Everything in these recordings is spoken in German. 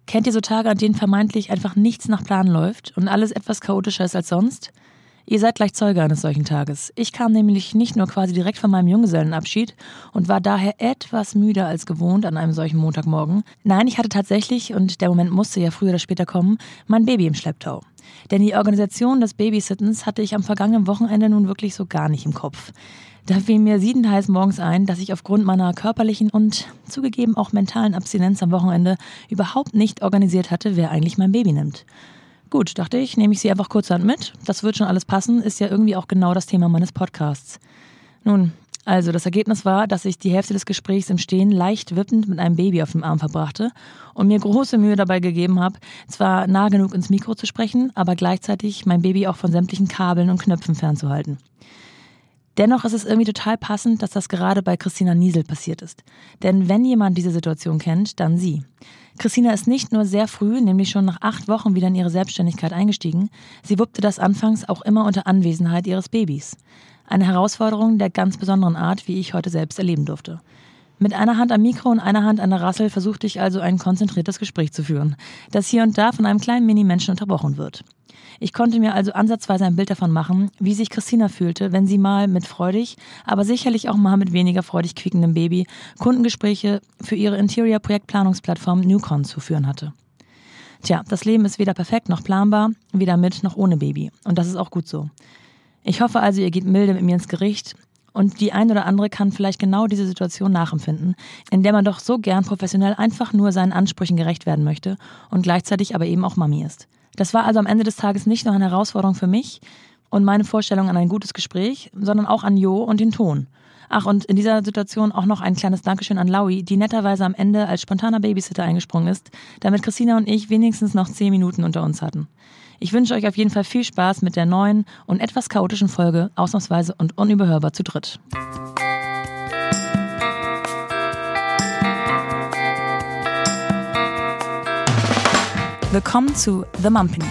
Kennt ihr so Tage, an denen vermeintlich einfach nichts nach Plan läuft und alles etwas chaotischer ist als sonst? Ihr seid gleich Zeuge eines solchen Tages. Ich kam nämlich nicht nur quasi direkt von meinem Junggesellenabschied und war daher etwas müder als gewohnt an einem solchen Montagmorgen. Nein, ich hatte tatsächlich, und der Moment musste ja früher oder später kommen, mein Baby im Schlepptau. Denn die Organisation des Babysittens hatte ich am vergangenen Wochenende nun wirklich so gar nicht im Kopf. Da fiel mir siedend heiß morgens ein, dass ich aufgrund meiner körperlichen und zugegeben auch mentalen Abstinenz am Wochenende überhaupt nicht organisiert hatte, wer eigentlich mein Baby nimmt. Gut, dachte ich, nehme ich sie einfach kurzerhand mit. Das wird schon alles passen, ist ja irgendwie auch genau das Thema meines Podcasts. Nun, also das Ergebnis war, dass ich die Hälfte des Gesprächs im Stehen leicht wippend mit einem Baby auf dem Arm verbrachte und mir große Mühe dabei gegeben habe, zwar nah genug ins Mikro zu sprechen, aber gleichzeitig mein Baby auch von sämtlichen Kabeln und Knöpfen fernzuhalten. Dennoch ist es irgendwie total passend, dass das gerade bei Christina Niesel passiert ist. Denn wenn jemand diese Situation kennt, dann sie. Christina ist nicht nur sehr früh, nämlich schon nach 8 Wochen wieder in ihre Selbstständigkeit eingestiegen, sie wuppte das anfangs auch immer unter Anwesenheit ihres Babys. Eine Herausforderung der ganz besonderen Art, wie ich heute selbst erleben durfte. Mit einer Hand am Mikro und einer Hand an der Rassel versuchte ich also ein konzentriertes Gespräch zu führen, das hier und da von einem kleinen Mini-Menschen unterbrochen wird. Ich konnte mir also ansatzweise ein Bild davon machen, wie sich Christina fühlte, wenn sie mal mit freudig, aber sicherlich auch mal mit weniger freudig quiekendem Baby Kundengespräche für ihre Interior-Projektplanungsplattform Newcon zu führen hatte. Tja, das Leben ist weder perfekt noch planbar, weder mit noch ohne Baby. Und das ist auch gut so. Ich hoffe also, ihr geht milde mit mir ins Gericht und die ein oder andere kann vielleicht genau diese Situation nachempfinden, in der man doch so gern professionell einfach nur seinen Ansprüchen gerecht werden möchte und gleichzeitig aber eben auch Mami ist. Das war also am Ende des Tages nicht nur eine Herausforderung für mich und meine Vorstellung an ein gutes Gespräch, sondern auch an Jo und den Ton. Ach, und in dieser Situation auch noch ein kleines Dankeschön an Laui, die netterweise am Ende als spontaner Babysitter eingesprungen ist, damit Christina und ich wenigstens noch 10 Minuten unter uns hatten. Ich wünsche euch auf jeden Fall viel Spaß mit der neuen und etwas chaotischen Folge, ausnahmsweise und unüberhörbar zu dritt. Willkommen zu The Mumpany.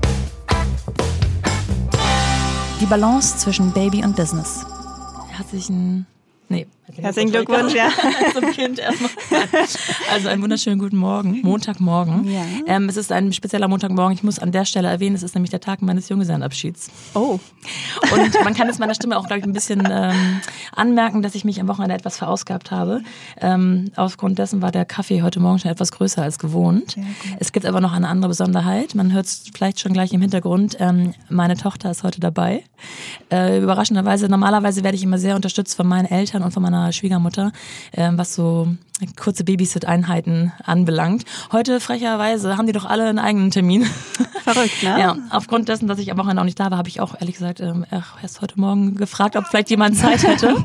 Die Balance zwischen Baby und Business. Herzlichen Glückwunsch, ja. Zum Kind erstmal. Also einen wunderschönen guten Morgen, Montagmorgen. Ja. Es ist ein spezieller Montagmorgen. Ich muss an der Stelle erwähnen, es ist nämlich der Tag meines Junggesellenabschieds. Oh. Und man kann es meiner Stimme auch, glaube ich, ein bisschen anmerken, dass ich mich am Wochenende etwas verausgabt habe. Aufgrund dessen war der Kaffee heute Morgen schon etwas größer als gewohnt. Ja, es gibt aber noch eine andere Besonderheit. Man hört es vielleicht schon gleich im Hintergrund. Meine Tochter ist heute dabei. Überraschenderweise, normalerweise werde ich immer sehr unterstützt von meinen Eltern und von meiner Schwiegermutter, was so kurze Babysit-Einheiten anbelangt. Heute, frecherweise, haben die doch alle einen eigenen Termin. Verrückt, ne? Ja, aufgrund dessen, dass ich am Wochenende auch nicht da war, habe ich auch ehrlich gesagt erst heute Morgen gefragt, ob vielleicht jemand Zeit hätte.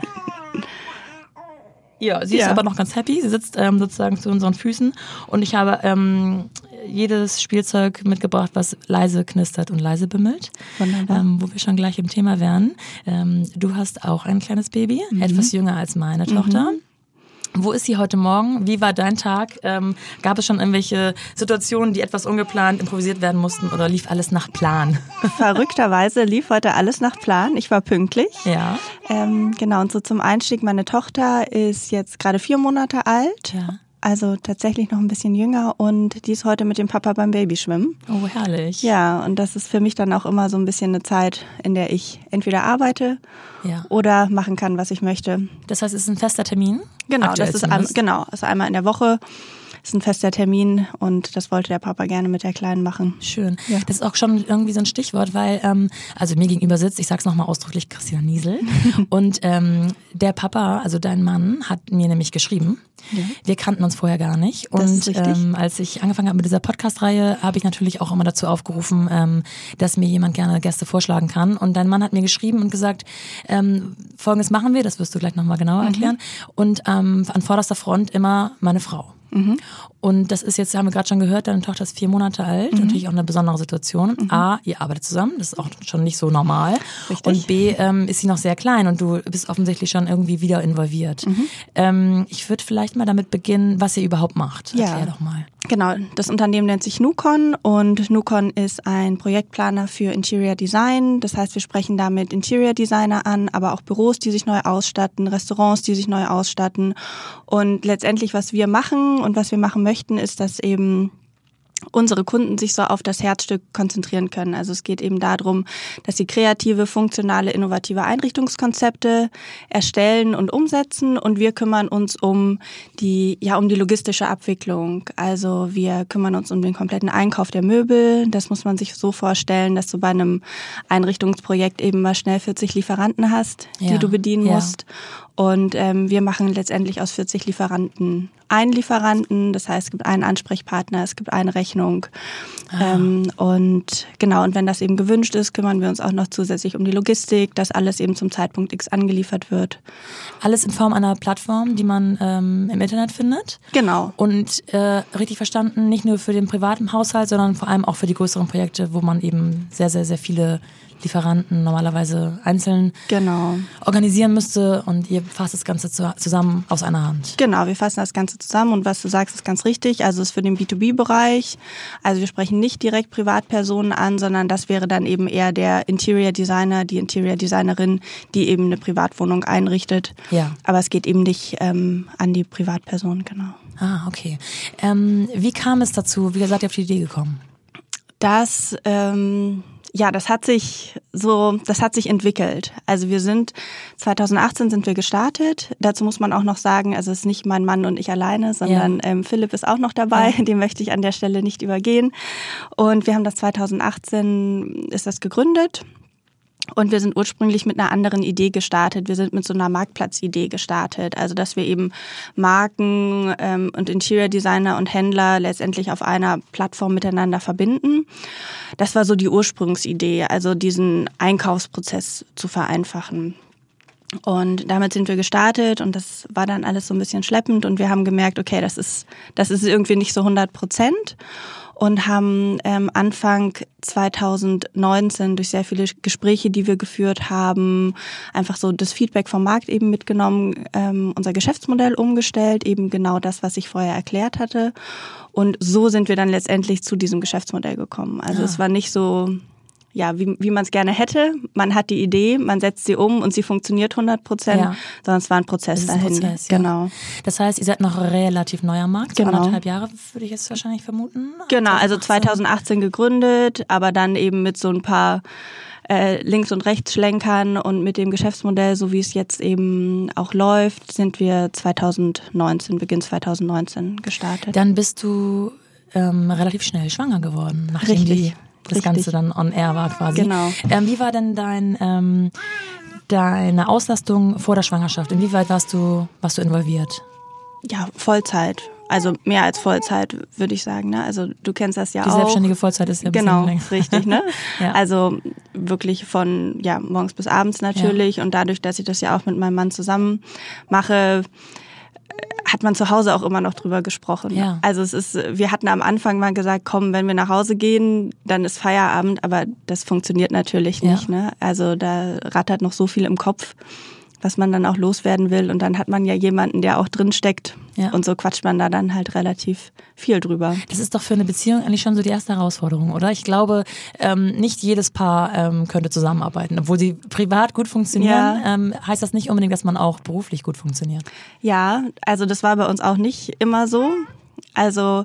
Ja, sie ist aber noch ganz happy. Sie sitzt sozusagen zu unseren Füßen und ich habe jedes Spielzeug mitgebracht, was leise knistert und leise bimmelt. Wunderbar. Wo wir schon gleich im Thema wären. Du hast auch ein kleines Baby, etwas jünger als meine Tochter. Wo ist sie heute Morgen? Wie war dein Tag? Gab es schon irgendwelche Situationen, die etwas ungeplant improvisiert werden mussten oder lief alles nach Plan? Verrückterweise lief heute alles nach Plan. Ich war pünktlich. Ja. Genau, und so zum Einstieg, meine Tochter ist jetzt gerade 4 Monate alt. Ja. Also tatsächlich noch ein bisschen jünger und die ist heute mit dem Papa beim Babyschwimmen. Oh, herrlich. Ja, und das ist für mich dann auch immer so ein bisschen eine Zeit, in der ich entweder arbeite oder machen kann, was ich möchte. Das heißt, es ist ein fester Termin? Genau, das ist also einmal in der Woche. Ist ein fester Termin und das wollte der Papa gerne mit der Kleinen machen. Schön. Ja. Das ist auch schon irgendwie so ein Stichwort, weil also mir gegenüber sitzt, ich sag's nochmal ausdrücklich, Christina Niesel. Und der Papa, also dein Mann, hat mir nämlich geschrieben. Ja. Wir kannten uns vorher gar nicht. Und das ist richtig. Als ich angefangen habe mit dieser Podcast-Reihe, habe ich natürlich auch immer dazu aufgerufen, dass mir jemand gerne Gäste vorschlagen kann. Und dein Mann hat mir geschrieben und gesagt, Folgendes machen wir, das wirst du gleich nochmal genauer erklären. Und an vorderster Front immer meine Frau. Und das ist jetzt, haben wir gerade schon gehört, deine Tochter ist 4 Monate alt, natürlich auch eine besondere Situation. A, ihr arbeitet zusammen, das ist auch schon nicht so normal. Richtig. Und B, ist sie noch sehr klein und du bist offensichtlich schon irgendwie wieder involviert. Ich würde vielleicht mal damit beginnen, was ihr überhaupt macht. Erklär doch mal. Genau, das Unternehmen nennt sich Newcon und Newcon ist ein Projektplaner für Interior Design. Das heißt, wir sprechen damit Interior Designer an, aber auch Büros, die sich neu ausstatten, Restaurants, die sich neu ausstatten. Und letztendlich, was wir machen und was wir machen möchten, ist, dass eben unsere Kunden sich so auf das Herzstück konzentrieren können. Also es geht eben darum, dass sie kreative, funktionale, innovative Einrichtungskonzepte erstellen und umsetzen und wir kümmern uns um die logistische Abwicklung. Also wir kümmern uns um den kompletten Einkauf der Möbel. Das muss man sich so vorstellen, dass du bei einem Einrichtungsprojekt eben mal schnell 40 Lieferanten hast, die du bedienen musst. Und wir machen letztendlich aus 40 Lieferanten einen Lieferanten. Das heißt, es gibt einen Ansprechpartner, es gibt eine Rechnung. Und wenn das eben gewünscht ist, kümmern wir uns auch noch zusätzlich um die Logistik, dass alles eben zum Zeitpunkt X angeliefert wird. Alles in Form einer Plattform, die man im Internet findet? Genau. Und richtig verstanden, nicht nur für den privaten Haushalt, sondern vor allem auch für die größeren Projekte, wo man eben sehr, sehr, sehr viele Lieferanten normalerweise einzeln organisieren müsste und ihr fasst das Ganze zusammen aus einer Hand. Genau, wir fassen das Ganze zusammen und was du sagst, ist ganz richtig. Also es ist für den B2B-Bereich. Also wir sprechen nicht direkt Privatpersonen an, sondern das wäre dann eben eher der Interior Designer, die Interior Designerin, die eben eine Privatwohnung einrichtet. Ja. Aber es geht eben nicht an die Privatperson, genau. Ah, okay. Wie kam es dazu? Wie seid ihr auf die Idee gekommen? Das hat sich entwickelt. Also 2018 sind wir gestartet. Dazu muss man auch noch sagen, also es ist nicht mein Mann und ich alleine, sondern Philipp ist auch noch dabei. Den möchte ich an der Stelle nicht übergehen. Und wir haben das 2018 ist das gegründet. Und wir sind ursprünglich mit einer anderen Idee gestartet. Wir sind mit so einer Marktplatzidee gestartet. Also dass wir eben Marken und Interior Designer und Händler letztendlich auf einer Plattform miteinander verbinden. Das war so die Ursprungsidee, also diesen Einkaufsprozess zu vereinfachen. Und damit sind wir gestartet und das war dann alles so ein bisschen schleppend und wir haben gemerkt, okay, das ist irgendwie nicht so 100%. Und haben Anfang 2019 durch sehr viele Gespräche, die wir geführt haben, einfach so das Feedback vom Markt eben mitgenommen, unser Geschäftsmodell umgestellt, eben genau das, was ich vorher erklärt hatte. Und so sind wir dann letztendlich zu diesem Geschäftsmodell gekommen. Also es war nicht so, wie man es gerne hätte. Man hat die Idee, man setzt sie um und sie funktioniert 100%, sondern es war ein Prozess dahin. Prozess, genau. Das heißt, ihr seid noch relativ neu am Markt, 2,5 Jahre würde ich jetzt wahrscheinlich vermuten. Genau, also 2018 gegründet, aber dann eben mit so ein paar Links- und Rechtsschlenkern und mit dem Geschäftsmodell, so wie es jetzt eben auch läuft, sind wir Beginn 2019 gestartet. Dann bist du relativ schnell schwanger geworden, nachdem das Ganze dann on air war quasi. Genau. Wie war denn deine Auslastung vor der Schwangerschaft? Inwieweit warst du involviert? Ja, Vollzeit. Also mehr als Vollzeit, würde ich sagen. Ne? Also du kennst das ja auch. Die selbstständige Vollzeit ist ja ein bisschen länger. Richtig. Ne? Also wirklich von morgens bis abends natürlich. Und dadurch, dass ich das ja auch mit meinem Mann zusammen mache, hat man zu Hause auch immer noch drüber gesprochen. Ja. Also wir hatten am Anfang mal gesagt, komm, wenn wir nach Hause gehen, dann ist Feierabend, aber das funktioniert natürlich nicht. Ne? Also da rattert noch so viel im Kopf, was man dann auch loswerden will. Und dann hat man ja jemanden, der auch drin steckt. Ja. Und so quatscht man da dann halt relativ viel drüber. Das ist doch für eine Beziehung eigentlich schon so die erste Herausforderung, oder? Ich glaube, nicht jedes Paar könnte zusammenarbeiten. Obwohl sie privat gut funktionieren, heißt das nicht unbedingt, dass man auch beruflich gut funktioniert. Ja, also das war bei uns auch nicht immer so. Also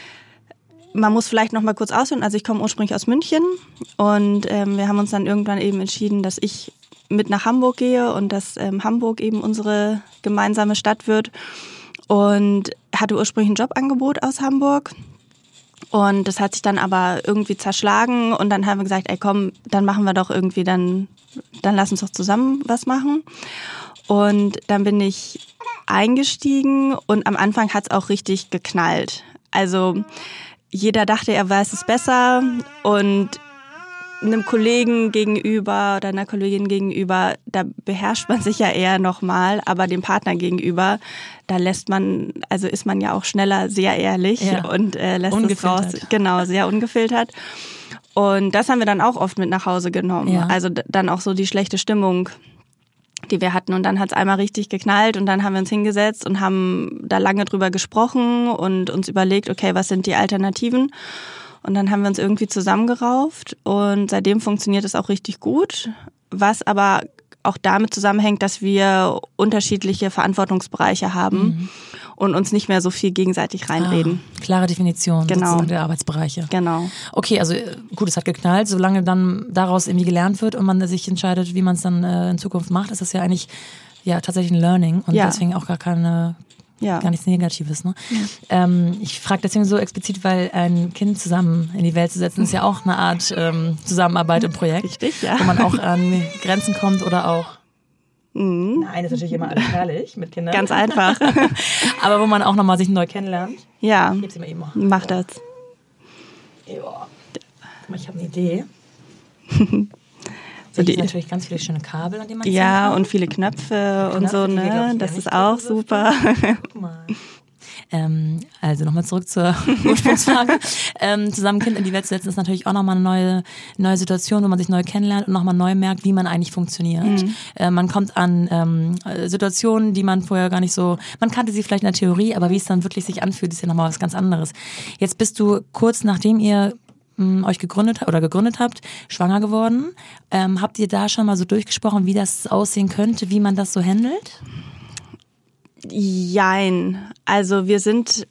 man muss vielleicht noch mal kurz ausholen. Also ich komme ursprünglich aus München und wir haben uns dann irgendwann eben entschieden, dass ich mit nach Hamburg gehe und dass Hamburg eben unsere gemeinsame Stadt wird. Und hatte ursprünglich ein Jobangebot aus Hamburg. Und das hat sich dann aber irgendwie zerschlagen. Und dann haben wir gesagt, ey komm, dann machen wir doch irgendwie, dann lass uns doch zusammen was machen. Und dann bin ich eingestiegen und am Anfang hat es auch richtig geknallt. Also jeder dachte, er weiß es besser und einem Kollegen gegenüber oder einer Kollegin gegenüber, da beherrscht man sich ja eher nochmal, aber dem Partner gegenüber, da ist man ja auch schneller sehr ehrlich und lässt es raus. Genau, sehr ungefiltert. Und das haben wir dann auch oft mit nach Hause genommen. Ja. Also dann auch so die schlechte Stimmung, die wir hatten. Und dann hat es einmal richtig geknallt und dann haben wir uns hingesetzt und haben da lange drüber gesprochen und uns überlegt, okay, was sind die Alternativen? Und dann haben wir uns irgendwie zusammengerauft und seitdem funktioniert es auch richtig gut, was aber auch damit zusammenhängt, dass wir unterschiedliche Verantwortungsbereiche haben und uns nicht mehr so viel gegenseitig reinreden. Klare Definition Genau. der Arbeitsbereiche. Genau. Okay, also gut, es hat geknallt. Solange dann daraus irgendwie gelernt wird und man sich entscheidet, wie man es dann in Zukunft macht, ist das ja eigentlich tatsächlich ein Learning und deswegen auch gar nichts Negatives. Ne? Ja. Ich frage deswegen so explizit, weil ein Kind zusammen in die Welt zu setzen, ist ja auch eine Art Zusammenarbeit im Projekt. Richtig, ja. Wo man auch an Grenzen kommt oder auch Nein, das ist natürlich immer alles herrlich mit Kindern. Ganz einfach. Aber wo man auch nochmal sich neu kennenlernt. Ja, Ich mal eben mach das. Ja. Ich habe eine Idee. So hier sind natürlich ganz viele schöne Kabel, an denen man ziehen Ja, kann. und viele Knöpfe und so, ne? Das ist auch super. Guck mal. Also nochmal zurück zur Ursprungsfrage. Zusammen ein Kind in die Welt zu setzen, ist natürlich auch nochmal eine neue Situation, wo man sich neu kennenlernt und nochmal neu merkt, wie man eigentlich funktioniert. Man kommt an Situationen, die man vorher gar nicht so, man kannte sie vielleicht in der Theorie, aber wie es dann wirklich sich anfühlt, ist ja nochmal was ganz anderes. Jetzt bist du kurz nachdem ihr euch gegründet habt, schwanger geworden. Habt ihr da schon mal so durchgesprochen, wie das aussehen könnte, wie man das so handelt? Jein. Also wir sind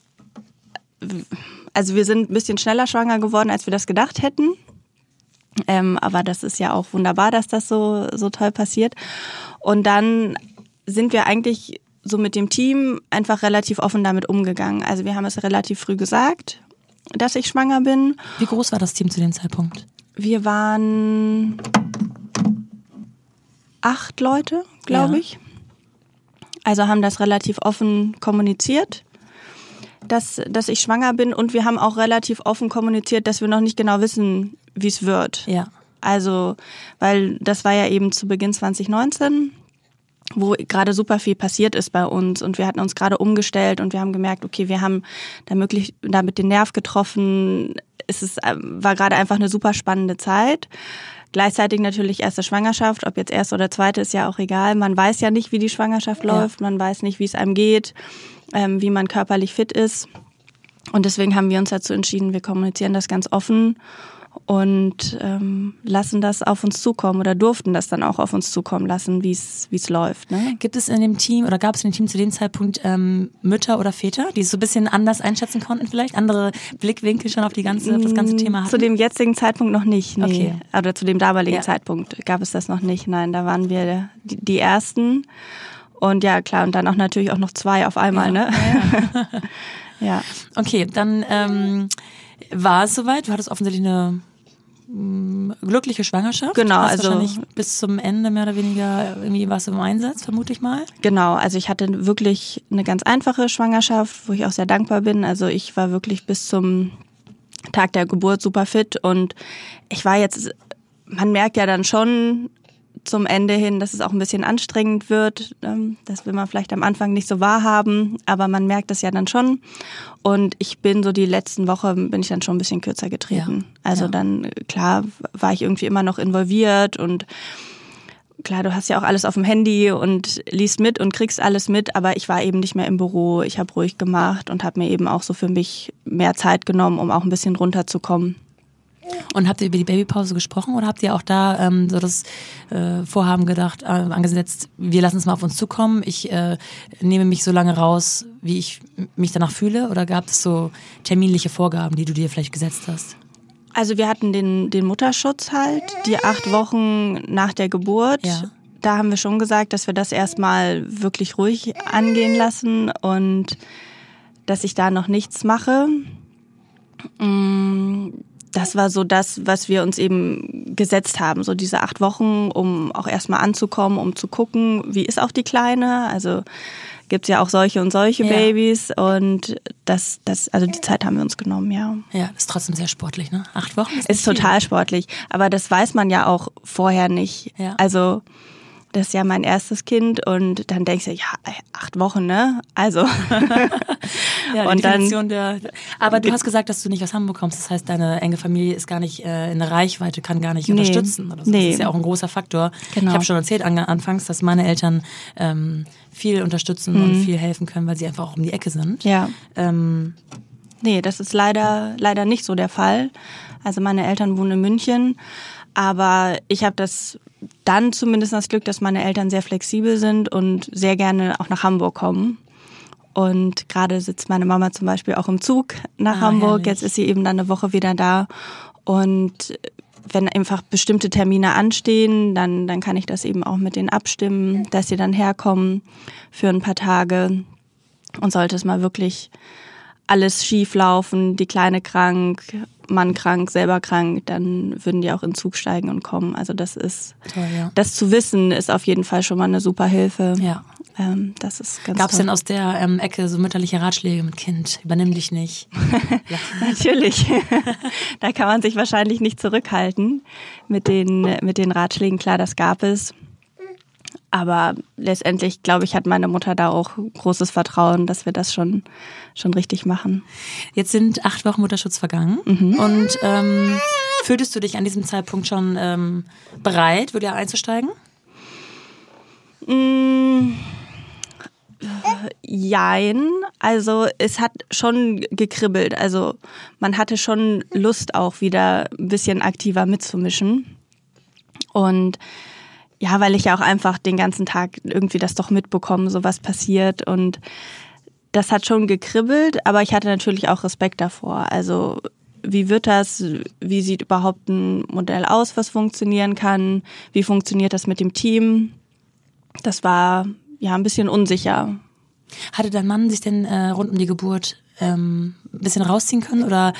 ein bisschen schneller schwanger geworden, als wir das gedacht hätten. Aber das ist ja auch wunderbar, dass das so toll passiert. Und dann sind wir eigentlich so mit dem Team einfach relativ offen damit umgegangen. Also wir haben es relativ früh gesagt, dass ich schwanger bin. Wie groß war das Team zu dem Zeitpunkt? Wir waren 8 Leute, glaube ich. Also haben das relativ offen kommuniziert, dass ich schwanger bin. Und wir haben auch relativ offen kommuniziert, dass wir noch nicht genau wissen, wie es wird. Ja. Also, weil das war ja eben zu Beginn 2019, wo gerade super viel passiert ist bei uns. Und wir hatten uns gerade umgestellt und wir haben gemerkt, okay, wir haben damit den Nerv getroffen. War gerade einfach eine super spannende Zeit. Gleichzeitig natürlich erste Schwangerschaft, ob jetzt erste oder zweite, ist ja auch egal. Man weiß ja nicht, wie die Schwangerschaft läuft, man weiß nicht, wie es einem geht, wie man körperlich fit ist. Und deswegen haben wir uns dazu entschieden, wir kommunizieren das ganz offen und lassen das auf uns zukommen oder durften das dann auch auf uns zukommen lassen, wie es läuft. Ne? Gibt es in dem Team oder gab es in dem Team zu dem Zeitpunkt Mütter oder Väter, die es so ein bisschen anders einschätzen konnten vielleicht? Andere Blickwinkel schon auf das ganze Thema hatten? Zu dem jetzigen Zeitpunkt noch nicht, nee. Okay. Oder zu dem damaligen Zeitpunkt gab es das noch nicht. Nein, da waren wir die Ersten. Und ja, klar, und dann auch natürlich auch noch 2 auf einmal, ne? Ja. Ja. Okay, dann war es soweit. Du hattest offensichtlich eine glückliche Schwangerschaft. Genau, also wahrscheinlich bis zum Ende mehr oder weniger irgendwie was im Einsatz, vermute ich mal. Genau, also ich hatte wirklich eine ganz einfache Schwangerschaft, wo ich auch sehr dankbar bin. Also ich war wirklich bis zum Tag der Geburt super fit und man merkt ja dann schon zum Ende hin, dass es auch ein bisschen anstrengend wird. Das will man vielleicht am Anfang nicht so wahrhaben, aber man merkt es ja dann schon. Und ich bin so die letzten Wochen bin ich dann schon ein bisschen kürzer getreten. Ja. Also dann, klar, war ich irgendwie immer noch involviert und klar, du hast ja auch alles auf dem Handy und liest mit und kriegst alles mit, aber ich war eben nicht mehr im Büro. Ich habe ruhig gemacht und habe mir eben auch so für mich mehr Zeit genommen, um auch ein bisschen runterzukommen. Und habt ihr über die Babypause gesprochen oder habt ihr auch da so das Vorhaben angesetzt, wir lassen es mal auf uns zukommen, ich nehme mich so lange raus, wie ich mich danach fühle? Oder gab es so terminliche Vorgaben, die du dir vielleicht gesetzt hast? Also wir hatten den Mutterschutz halt, die 8 Wochen nach der Geburt. Ja. Da haben wir schon gesagt, dass wir das erstmal wirklich ruhig angehen lassen und dass ich da noch nichts mache. Das war so das, was wir uns eben gesetzt haben, so diese 8 Wochen, um auch erstmal anzukommen, um zu gucken, wie ist auch die Kleine. Also gibt's ja auch solche und solche Babys und also die Zeit haben wir uns genommen, ja. Ja, das ist trotzdem sehr sportlich, ne? 8 Wochen ist total sportlich, aber das weiß man ja auch vorher nicht. Ja. Also das ist ja mein erstes Kind und dann denkst du, ja, 8 Wochen, ne? Also. Ja, die Definition aber du hast gesagt, dass du nicht aus Hamburg kommst. Das heißt, deine enge Familie ist gar nicht in der Reichweite, kann gar nicht unterstützen. Oder so. Das ist ja auch ein großer Faktor. Genau. Ich habe schon erzählt anfangs, dass meine Eltern viel unterstützen und viel helfen können, weil sie einfach auch um die Ecke sind. Ja. Nee, das ist leider nicht so der Fall. Also meine Eltern wohnen in München, aber ich habe dann zumindest das Glück, dass meine Eltern sehr flexibel sind und sehr gerne auch nach Hamburg kommen. Und gerade sitzt meine Mama zum Beispiel auch im Zug nach Hamburg. Herrlich. Jetzt ist sie eben dann eine Woche wieder da. Und wenn einfach bestimmte Termine anstehen, dann kann ich das eben auch mit denen abstimmen, dass sie dann herkommen für ein paar Tage. Und sollte es mal wirklich alles schief laufen, die Kleine krank, Mann krank, selber krank, dann würden die auch in den Zug steigen und kommen. Also das ist, toll, ja. Das zu wissen, ist auf jeden Fall schon mal eine super Hilfe. Ja. Das ist ganz Gab es denn aus der Ecke so mütterliche Ratschläge mit Kind? Übernimm dich nicht. Natürlich. Da kann man sich wahrscheinlich nicht zurückhalten mit den Ratschlägen. Klar, das gab es. Aber letztendlich, glaube ich, hat meine Mutter da auch großes Vertrauen, dass wir das schon richtig machen. Jetzt sind 8 Wochen Mutterschutz vergangen. Und fühltest du dich an diesem Zeitpunkt schon bereit, wieder einzusteigen? Jein. Also es hat schon gekribbelt. Also man hatte schon Lust, auch wieder ein bisschen aktiver mitzumischen. Und ja, weil ich ja auch einfach den ganzen Tag irgendwie das doch mitbekomme, so was passiert. Und das hat schon gekribbelt, aber ich hatte natürlich auch Respekt davor. Also wie wird das? Wie sieht überhaupt ein Modell aus, was funktionieren kann? Wie funktioniert das mit dem Team? Das war ja ein bisschen unsicher. Hatte dein Mann sich denn rund um die Geburt ein bisschen rausziehen können oder?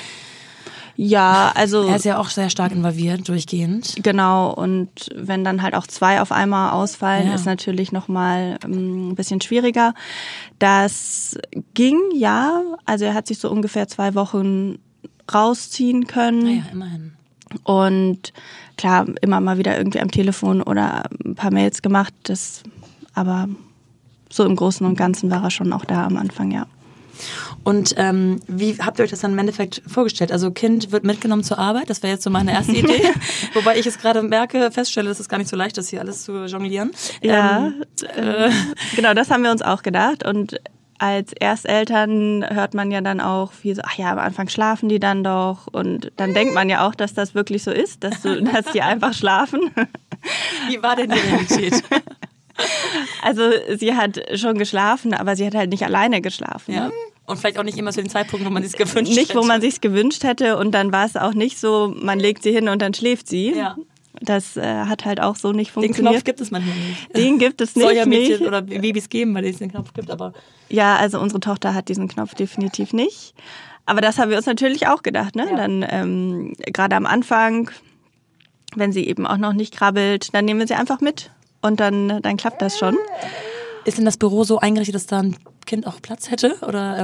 Ja, also er ist ja auch sehr stark involviert, durchgehend. Genau, und wenn dann halt auch 2 auf einmal ausfallen, ist natürlich nochmal ein bisschen schwieriger. Das ging, ja. Also er hat sich so ungefähr 2 Wochen rausziehen können. Naja, immerhin. Und klar, immer mal wieder irgendwie am Telefon oder ein paar Mails gemacht. Aber so im Großen und Ganzen war er schon auch da am Anfang, ja. Und wie habt ihr euch das dann im Endeffekt vorgestellt? Also Kind wird mitgenommen zur Arbeit, das wäre jetzt so meine erste Idee. Wobei ich es gerade feststelle, dass es gar nicht so leicht ist, hier alles zu jonglieren. Ja, genau, das haben wir uns auch gedacht. Und als Ersteltern hört man ja dann auch viel so, ach ja, am Anfang schlafen die dann doch. Und dann denkt man ja auch, dass das wirklich so ist, dass die einfach schlafen. Wie war denn die Realität? Also sie hat schon geschlafen, aber sie hat halt nicht alleine geschlafen. Ja. Und vielleicht auch nicht immer zu dem Zeitpunkt, wo man sich gewünscht hätte. Nicht, wo man sich gewünscht hätte. Und dann war es auch nicht so, man legt sie hin und dann schläft sie. Ja. Das hat halt auch so nicht funktioniert. Den Knopf gibt es manchmal nicht. Den gibt es nicht. Soll ja Mädchen oder Babys geben, weil es den Knopf gibt. Aber ja, also unsere Tochter hat diesen Knopf definitiv nicht. Aber das haben wir uns natürlich auch gedacht. Ne? Ja. Dann gerade am Anfang, wenn sie eben auch noch nicht krabbelt, dann nehmen wir sie einfach mit. Und dann klappt das schon. Ist denn das Büro so eingerichtet, dass da ein Kind auch Platz hätte? Oder,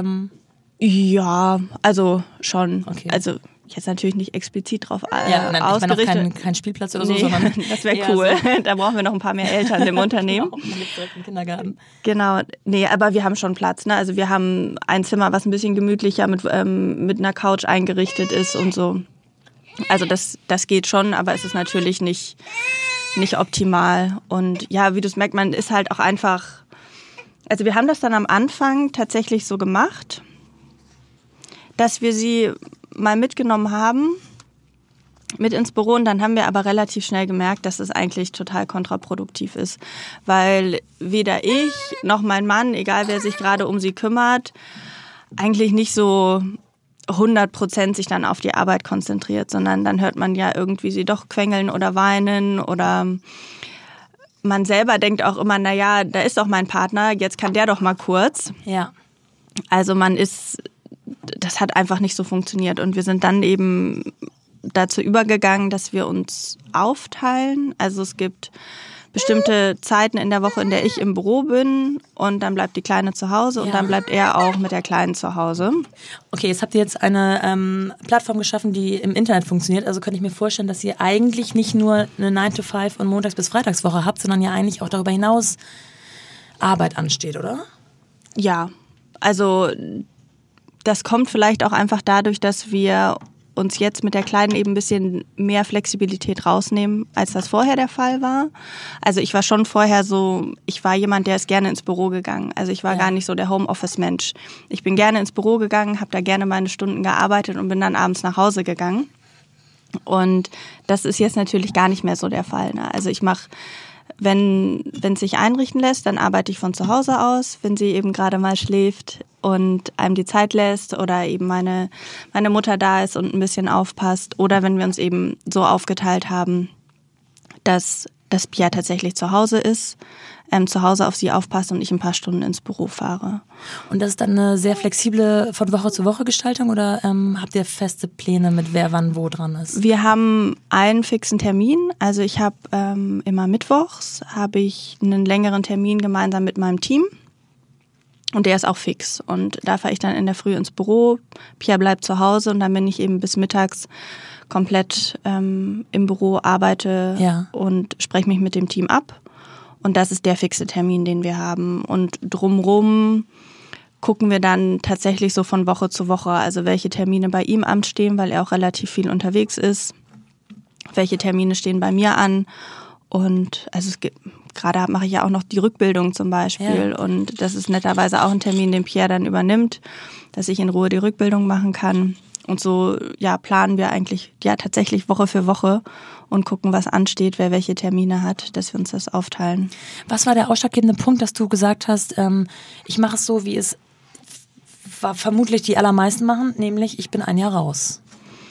Ja, also schon. Okay. Also jetzt natürlich nicht explizit drauf nein, ausgerichtet. Ich meine kein Spielplatz oder so, sondern das wäre cool. So. Da brauchen wir noch ein paar mehr Eltern im Unternehmen. Genau, man liegt direkt im Kindergarten. Genau, nee, aber wir haben schon Platz. Ne? Also wir haben ein Zimmer, was ein bisschen gemütlicher mit einer Couch eingerichtet ist und so. Also das geht schon, aber es ist natürlich nicht optimal. Und ja, wie du es merkst, man ist halt auch einfach, also wir haben das dann am Anfang tatsächlich so gemacht, dass wir sie mal mitgenommen haben, mit ins Büro, und dann haben wir aber relativ schnell gemerkt, dass es eigentlich total kontraproduktiv ist, weil weder ich noch mein Mann, egal wer sich gerade um sie kümmert, eigentlich nicht so 100% sich dann auf die Arbeit konzentriert, sondern dann hört man ja irgendwie sie doch quengeln oder weinen oder man selber denkt auch immer, naja, da ist doch mein Partner, jetzt kann der doch mal kurz. Ja. Also das hat einfach nicht so funktioniert und wir sind dann eben dazu übergegangen, dass wir uns aufteilen. Also es gibt bestimmte Zeiten in der Woche, in der ich im Büro bin und dann bleibt die Kleine zu Hause und dann bleibt er auch mit der Kleinen zu Hause. Okay, jetzt habt ihr jetzt eine Plattform geschaffen, die im Internet funktioniert. Also könnte ich mir vorstellen, dass ihr eigentlich nicht nur eine 9-to-5 und Montags- bis Freitagswoche habt, sondern ja eigentlich auch darüber hinaus Arbeit ansteht, oder? Ja, also das kommt vielleicht auch einfach dadurch, dass wir uns jetzt mit der Kleinen eben ein bisschen mehr Flexibilität rausnehmen, als das vorher der Fall war. Also ich war schon vorher so, ich war jemand, der ist gerne ins Büro gegangen. Also ich war gar nicht so der Homeoffice-Mensch. Ich bin gerne ins Büro gegangen, habe da gerne meine Stunden gearbeitet und bin dann abends nach Hause gegangen. Und das ist jetzt natürlich gar nicht mehr so der Fall. Ne? Also ich mache Wenn es sich einrichten lässt, dann arbeite ich von zu Hause aus, wenn sie eben gerade mal schläft und einem die Zeit lässt oder eben meine Mutter da ist und ein bisschen aufpasst. Oder wenn wir uns eben so aufgeteilt haben, dass Pia tatsächlich zu Hause ist, zu Hause auf sie aufpasst und ich ein paar Stunden ins Büro fahre. Und das ist dann eine sehr flexible von Woche zu Woche Gestaltung oder habt ihr feste Pläne mit wer wann wo dran ist? Wir haben einen fixen Termin. Also ich habe immer mittwochs habe ich einen längeren Termin gemeinsam mit meinem Team. Und der ist auch fix. Und da fahre ich dann in der Früh ins Büro. Pia bleibt zu Hause und dann bin ich eben bis mittags komplett im Büro, arbeite und spreche mich mit dem Team ab. Und das ist der fixe Termin, den wir haben. Und drumrum gucken wir dann tatsächlich so von Woche zu Woche, also welche Termine bei ihm anstehen, weil er auch relativ viel unterwegs ist. Welche Termine stehen bei mir an. Und also gerade mache ich ja auch noch die Rückbildung zum Beispiel. Ja. Und das ist netterweise auch ein Termin, den Pierre dann übernimmt, dass ich in Ruhe die Rückbildung machen kann. Und so planen wir eigentlich tatsächlich Woche für Woche und gucken, was ansteht, wer welche Termine hat, dass wir uns das aufteilen. Was war der ausschlaggebende Punkt, dass du gesagt hast, ich mache es so, wie es vermutlich die allermeisten machen, nämlich ich bin ein Jahr raus?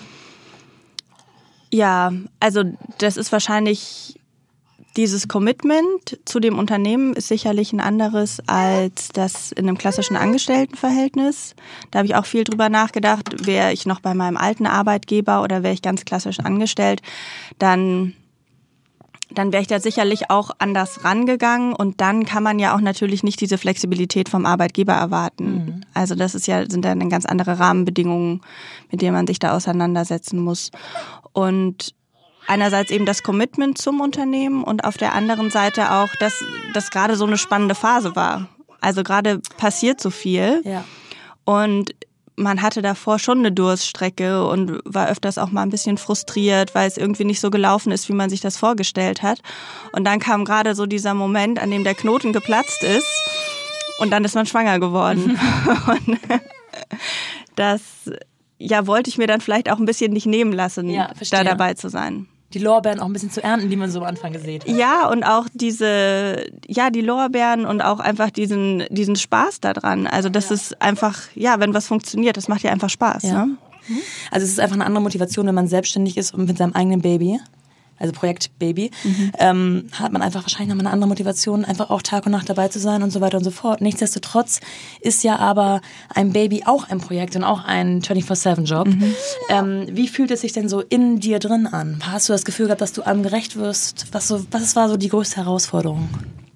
Ja, also das ist wahrscheinlich... Dieses Commitment zu dem Unternehmen ist sicherlich ein anderes als das in einem klassischen Angestelltenverhältnis. Da habe ich auch viel drüber nachgedacht. Wäre ich noch bei meinem alten Arbeitgeber oder wäre ich ganz klassisch angestellt, dann wäre ich da sicherlich auch anders rangegangen. Und dann kann man ja auch natürlich nicht diese Flexibilität vom Arbeitgeber erwarten. Mhm. Also das sind dann ganz andere Rahmenbedingungen, mit denen man sich da auseinandersetzen muss. Und einerseits eben das Commitment zum Unternehmen und auf der anderen Seite auch, dass das gerade so eine spannende Phase war. Also gerade passiert so viel und man hatte davor schon eine Durststrecke und war öfters auch mal ein bisschen frustriert, weil es irgendwie nicht so gelaufen ist, wie man sich das vorgestellt hat. Und dann kam gerade so dieser Moment, an dem der Knoten geplatzt ist und dann ist man schwanger geworden. Und das wollte ich mir dann vielleicht auch ein bisschen nicht nehmen lassen, da dabei zu sein. Die Lorbeeren auch ein bisschen zu ernten, die man so am Anfang gesehen hat. Ja, und auch die Lorbeeren und auch einfach diesen Spaß daran. Also das ist einfach, wenn was funktioniert, das macht ja einfach Spaß. Ja. Ne? Also es ist einfach eine andere Motivation, wenn man selbstständig ist und mit seinem eigenen Baby, also Projekt Baby, hat man einfach wahrscheinlich nochmal eine andere Motivation, einfach auch Tag und Nacht dabei zu sein und so weiter und so fort. Nichtsdestotrotz ist ja aber ein Baby auch ein Projekt und auch ein 24/7-Job. Wie fühlt es sich denn so in dir drin an? Hast du das Gefühl gehabt, dass du allem gerecht wirst? Was war so die größte Herausforderung?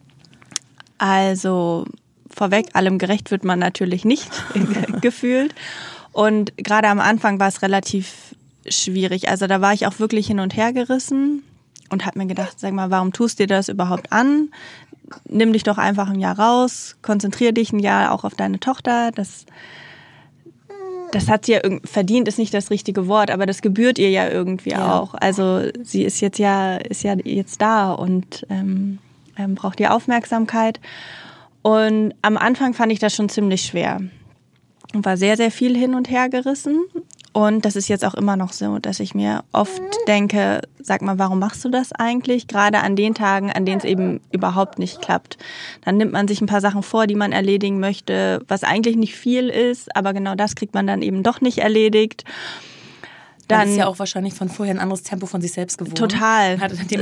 Also vorweg, allem gerecht wird man natürlich nicht gefühlt. Und gerade am Anfang war es relativ schwierig. Also da war ich auch wirklich hin und her gerissen und habe mir gedacht, sag mal, warum tust du dir das überhaupt an? Nimm dich doch einfach ein Jahr raus, konzentriere dich ein Jahr auch auf deine Tochter. Das hat sie ja verdient, ist nicht das richtige Wort, aber das gebührt ihr ja irgendwie auch. Also sie ist jetzt jetzt da und braucht die Aufmerksamkeit. Und am Anfang fand ich das schon ziemlich schwer und war sehr, sehr viel hin und her gerissen. Und das ist jetzt auch immer noch so, dass ich mir oft denke, sag mal, warum machst du das eigentlich? Gerade an den Tagen, an denen es eben überhaupt nicht klappt. Dann nimmt man sich ein paar Sachen vor, die man erledigen möchte, was eigentlich nicht viel ist, aber genau das kriegt man dann eben doch nicht erledigt. Man ist ja auch wahrscheinlich von vorher ein anderes Tempo von sich selbst gewohnt. Total.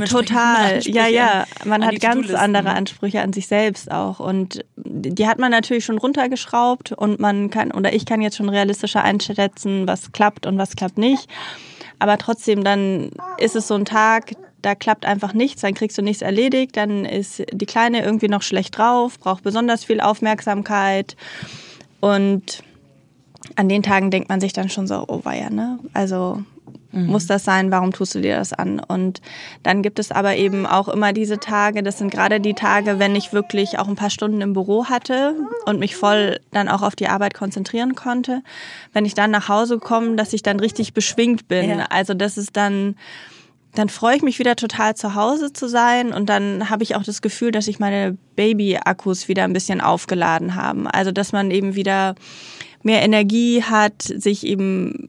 Man hat ganz andere Ansprüche an sich selbst auch. Und die hat man natürlich schon runtergeschraubt und ich kann jetzt schon realistischer einschätzen, was klappt und was klappt nicht. Aber trotzdem, dann ist es so ein Tag, da klappt einfach nichts, dann kriegst du nichts erledigt, dann ist die Kleine irgendwie noch schlecht drauf, braucht besonders viel Aufmerksamkeit und an den Tagen denkt man sich dann schon so, oh weia, ne? Also muss das sein, warum tust du dir das an? Und dann gibt es aber eben auch immer diese Tage, das sind gerade die Tage, wenn ich wirklich auch ein paar Stunden im Büro hatte und mich voll dann auch auf die Arbeit konzentrieren konnte. Wenn ich dann nach Hause komme, dass ich dann richtig beschwingt bin. Ja. Also das ist dann freue ich mich wieder total zu Hause zu sein und dann habe ich auch das Gefühl, dass sich meine Baby-Akkus wieder ein bisschen aufgeladen haben. Also dass man eben wieder mehr Energie hat, sich eben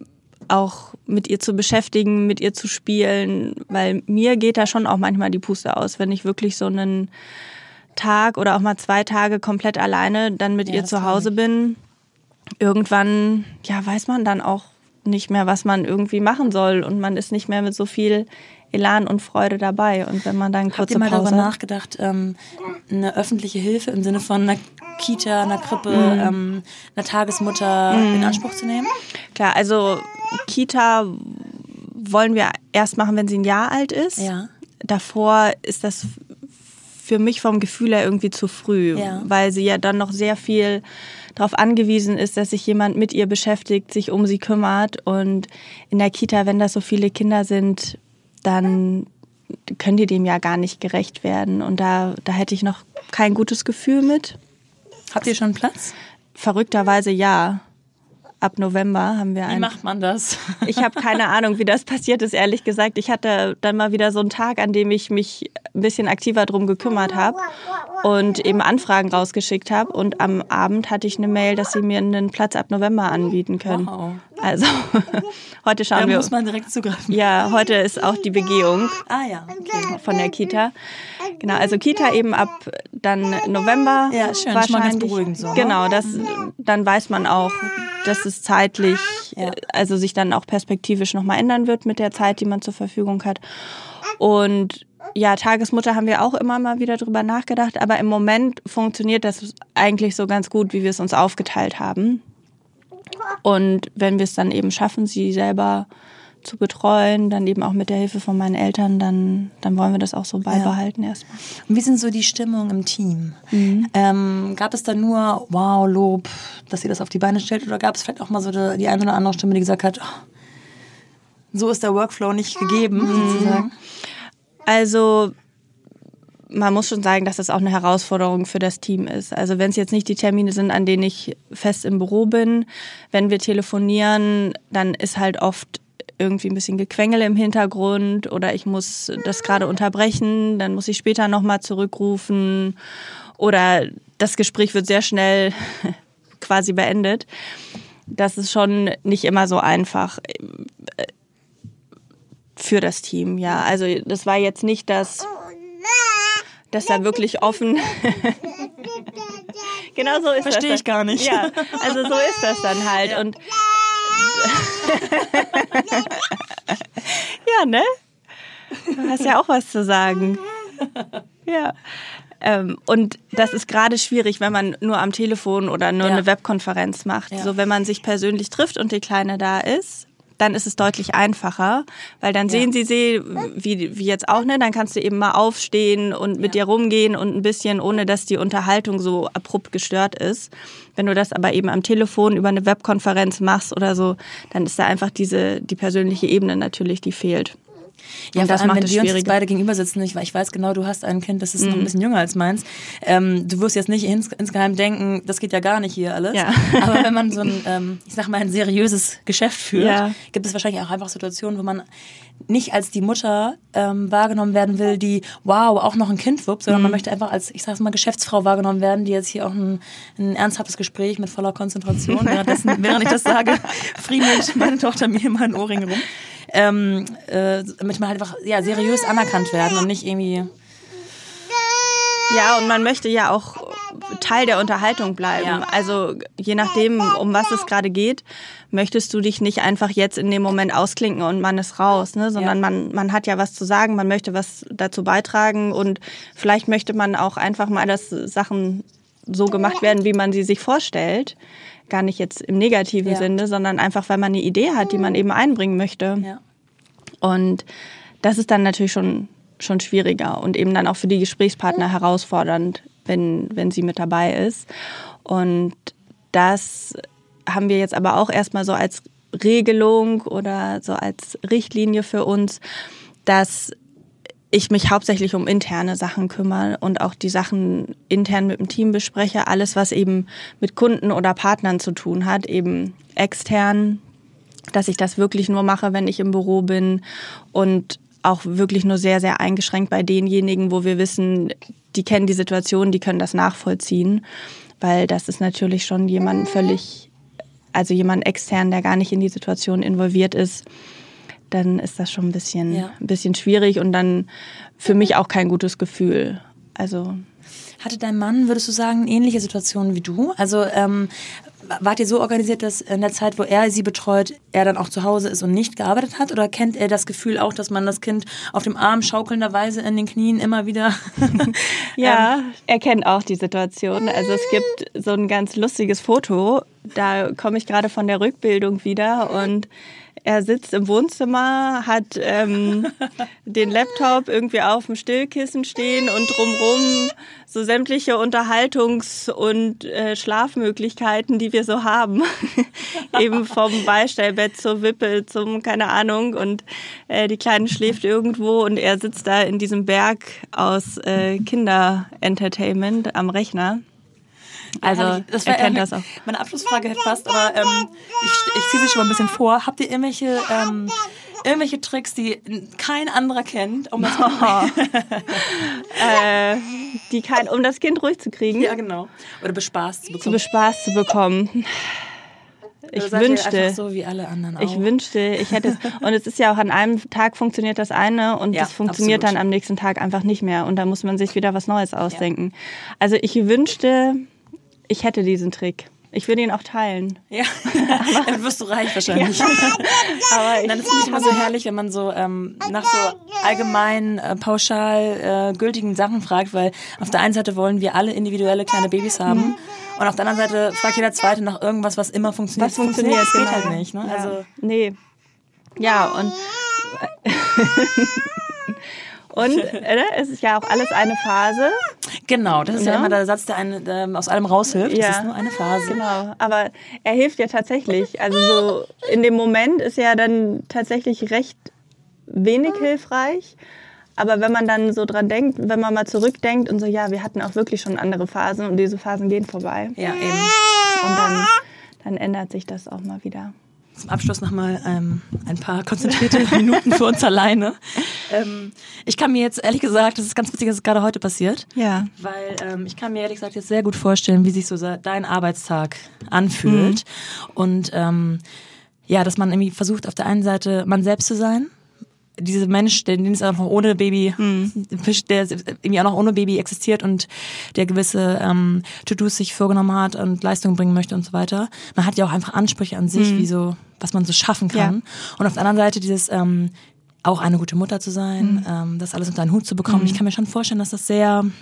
auch mit ihr zu beschäftigen, mit ihr zu spielen, weil mir geht da schon auch manchmal die Puste aus, wenn ich wirklich so einen Tag oder auch mal 2 Tage komplett alleine dann mit ihr zu Hause bin. Irgendwann, weiß man dann auch nicht mehr, was man irgendwie machen soll und man ist nicht mehr mit so viel Elan und Freude dabei. Und wenn man dann kurze Habt ihr mal Pause darüber nachgedacht, eine öffentliche Hilfe im Sinne von einer Kita, einer Krippe, einer Tagesmutter in Anspruch zu nehmen? Klar, also Kita wollen wir erst machen, wenn sie 1 Jahr alt ist. Ja. Davor ist das für mich vom Gefühl her irgendwie zu früh, weil sie ja dann noch sehr viel darauf angewiesen ist, dass sich jemand mit ihr beschäftigt, sich um sie kümmert. Und in der Kita, wenn das so viele Kinder sind, dann können die dem ja gar nicht gerecht werden. Und da hätte ich noch kein gutes Gefühl mit. Habt ihr schon Platz? Verrückterweise ja. Ab November haben wir Wie macht man das? Ich habe keine Ahnung, wie das passiert ist, ehrlich gesagt. Ich hatte dann mal wieder so einen Tag, an dem ich mich ein bisschen aktiver drum gekümmert habe und eben Anfragen rausgeschickt habe. Und am Abend hatte ich eine Mail, dass sie mir einen Platz ab November anbieten können. Wow. Also heute schauen wir. Da muss man direkt zugreifen. Ja, heute ist auch die Begehung von der Kita. Genau, also Kita eben ab dann November. Ja, schön, wahrscheinlich. Schon mal ganz beruhigend so. Genau, dann weiß man auch, dass es zeitlich, also sich dann auch perspektivisch nochmal ändern wird mit der Zeit, die man zur Verfügung hat. Und ja, Tagesmutter haben wir auch immer mal wieder drüber nachgedacht, aber im Moment funktioniert das eigentlich so ganz gut, wie wir es uns aufgeteilt haben. Und wenn wir es dann eben schaffen, sie selber zu betreuen, dann eben auch mit der Hilfe von meinen Eltern, dann wollen wir das auch so beibehalten erstmal. Und wie sind so die Stimmung im Team? Gab es da nur Lob, dass ihr das auf die Beine stellt, oder gab es vielleicht auch mal so die eine oder andere Stimme, die gesagt hat, so ist der Workflow nicht gegeben, sozusagen? Also man muss schon sagen, dass das auch eine Herausforderung für das Team ist. Also wenn es jetzt nicht die Termine sind, an denen ich fest im Büro bin, wenn wir telefonieren, dann ist halt oft irgendwie ein bisschen Gequengel im Hintergrund oder ich muss das gerade unterbrechen, dann muss ich später nochmal zurückrufen oder das Gespräch wird sehr schnell quasi beendet. Das ist schon nicht immer so einfach für das Team, ja. Also das war jetzt nicht dass da wirklich offen... Genau so ist das. Verstehe ich gar nicht. Ja, also so ist das dann halt. Ja. Und ja, ne? Du hast ja auch was zu sagen. Ja. Und das ist gerade schwierig, wenn man nur am Telefon oder nur eine Webkonferenz macht. Ja. So, wenn man sich persönlich trifft und die Kleine da ist, dann ist es deutlich einfacher, weil dann sehen sie wie jetzt auch, ne? Dann kannst du eben mal aufstehen und mit ihr rumgehen und ein bisschen, ohne dass die Unterhaltung so abrupt gestört ist. Wenn du das aber eben am Telefon über eine Webkonferenz machst oder so, dann ist da einfach die persönliche Ebene natürlich, die fehlt. Ja, und das macht es schwierig. Wenn wir uns beide gegenüber sitzen, ich weiß genau, du hast ein Kind, das ist noch ein bisschen jünger als meins. Du wirst jetzt nicht insgeheim denken, das geht ja gar nicht hier alles. Ja. Aber wenn man so ein seriöses Geschäft führt, gibt es wahrscheinlich auch einfach Situationen, wo man nicht als die Mutter wahrgenommen werden will, die auch noch ein Kind wuppt, sondern man möchte einfach als, ich sag's mal, Geschäftsfrau wahrgenommen werden, die jetzt hier auch ein ernsthaftes Gespräch mit voller Konzentration, während ich das sage, friemelt meine Tochter mir immer einen Ohrring rum. Damit man halt einfach seriös anerkannt werden und nicht irgendwie... Ja, und man möchte ja auch Teil der Unterhaltung bleiben. Ja. Also je nachdem, um was es gerade geht, möchtest du dich nicht einfach jetzt in dem Moment ausklinken und man ist raus, ne? Sondern man hat ja was zu sagen, man möchte was dazu beitragen und vielleicht möchte man auch einfach mal, dass Sachen so gemacht werden, wie man sie sich vorstellt. Gar nicht jetzt im negativen Sinne, sondern einfach, weil man eine Idee hat, die man eben einbringen möchte. Ja. Und das ist dann natürlich schon schwieriger und eben dann auch für die Gesprächspartner herausfordernd, wenn sie mit dabei ist. Und das haben wir jetzt aber auch erstmal so als Regelung oder so als Richtlinie für uns, dass ich mich hauptsächlich um interne Sachen kümmere und auch die Sachen intern mit dem Team bespreche. Alles, was eben mit Kunden oder Partnern zu tun hat, eben extern, dass ich das wirklich nur mache, wenn ich im Büro bin und auch wirklich nur sehr, sehr eingeschränkt bei denjenigen, wo wir wissen, die kennen die Situation, die können das nachvollziehen, weil das ist natürlich schon jemandem völlig also jemand extern, der gar nicht in die Situation involviert ist, dann ist das schon ein bisschen schwierig und dann für mich auch kein gutes Gefühl. Also hatte dein Mann, würdest du sagen, ähnliche Situationen wie du? Also wart ihr so organisiert, dass in der Zeit, wo er sie betreut, er dann auch zu Hause ist und nicht gearbeitet hat? Oder kennt er das Gefühl auch, dass man das Kind auf dem Arm schaukelnderweise in den Knien immer wieder... Ja, er kennt auch die Situation. Also es gibt so ein ganz lustiges Foto, da komme ich gerade von der Rückbildung wieder und er sitzt im Wohnzimmer, hat den Laptop irgendwie auf dem Stillkissen stehen und drumrum so sämtliche Unterhaltungs- und Schlafmöglichkeiten, die wir so haben. Eben vom Beistellbett zur Wippe zum, keine Ahnung. Und die Kleine schläft irgendwo und er sitzt da in diesem Berg aus Kinderentertainment am Rechner. Also das er kennt das auch. Meine Abschlussfrage hätte fast, aber ich ziehe sie schon mal ein bisschen vor. Habt ihr irgendwelche Tricks, die kein anderer kennt, um das um das Kind ruhig zu kriegen? Ja, genau. Oder bespaßt zu bekommen. Ich wünschte, einfach so wie alle anderen auch. Ich wünschte, ich hätte es. Und es ist ja auch an einem Tag funktioniert das eine und das funktioniert dann am nächsten Tag einfach nicht mehr. Und da muss man sich wieder was Neues ausdenken. Ja. Also ich wünschte, ich hätte diesen Trick. Ich würde ihn auch teilen. Ja, dann wirst du reich wahrscheinlich. Ja. Aber dann ist es nicht immer so herrlich, wenn man so nach so allgemein, pauschal gültigen Sachen fragt, weil auf der einen Seite wollen wir alle individuelle kleine Babys haben und auf der anderen Seite fragt jeder Zweite nach irgendwas, was immer funktioniert. Was funktioniert, das geht halt nicht. Ne? Ja. Also nee. Ja, und es ist ja auch alles eine Phase. Genau, das ist ja immer der Satz, der einen aus allem raushilft. Ja. Das ist nur eine Phase. Genau, aber er hilft ja tatsächlich. Also so in dem Moment ist er dann tatsächlich recht wenig hilfreich. Aber wenn man dann so dran denkt, wenn man mal zurückdenkt und so, ja, wir hatten auch wirklich schon andere Phasen und diese Phasen gehen vorbei. Ja, eben. Und dann ändert sich das auch mal wieder. Zum Abschluss nochmal ein paar konzentrierte Minuten für uns alleine. Ich kann mir jetzt ehrlich gesagt, das ist ganz witzig, dass es gerade heute passiert. Ja. Weil ich kann mir ehrlich gesagt jetzt sehr gut vorstellen, wie sich so dein Arbeitstag anfühlt. Und dass man irgendwie versucht, auf der einen Seite man selbst zu sein. Dieser Mensch, den es einfach ohne Baby, der irgendwie auch noch ohne Baby existiert und der gewisse To-Dos sich vorgenommen hat und Leistung bringen möchte und so weiter. Man hat ja auch einfach Ansprüche an sich, wie so, was man so schaffen kann. Ja. Und auf der anderen Seite dieses auch eine gute Mutter zu sein, das alles unter einen Hut zu bekommen. Ich kann mir schon vorstellen, dass das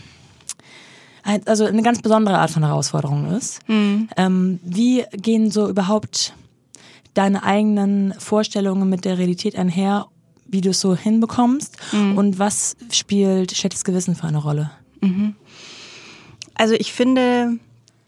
also eine ganz besondere Art von Herausforderung ist. Wie gehen so überhaupt deine eigenen Vorstellungen mit der Realität einher, wie du es so hinbekommst und was spielt schlechtes Gewissen für eine Rolle? Also ich finde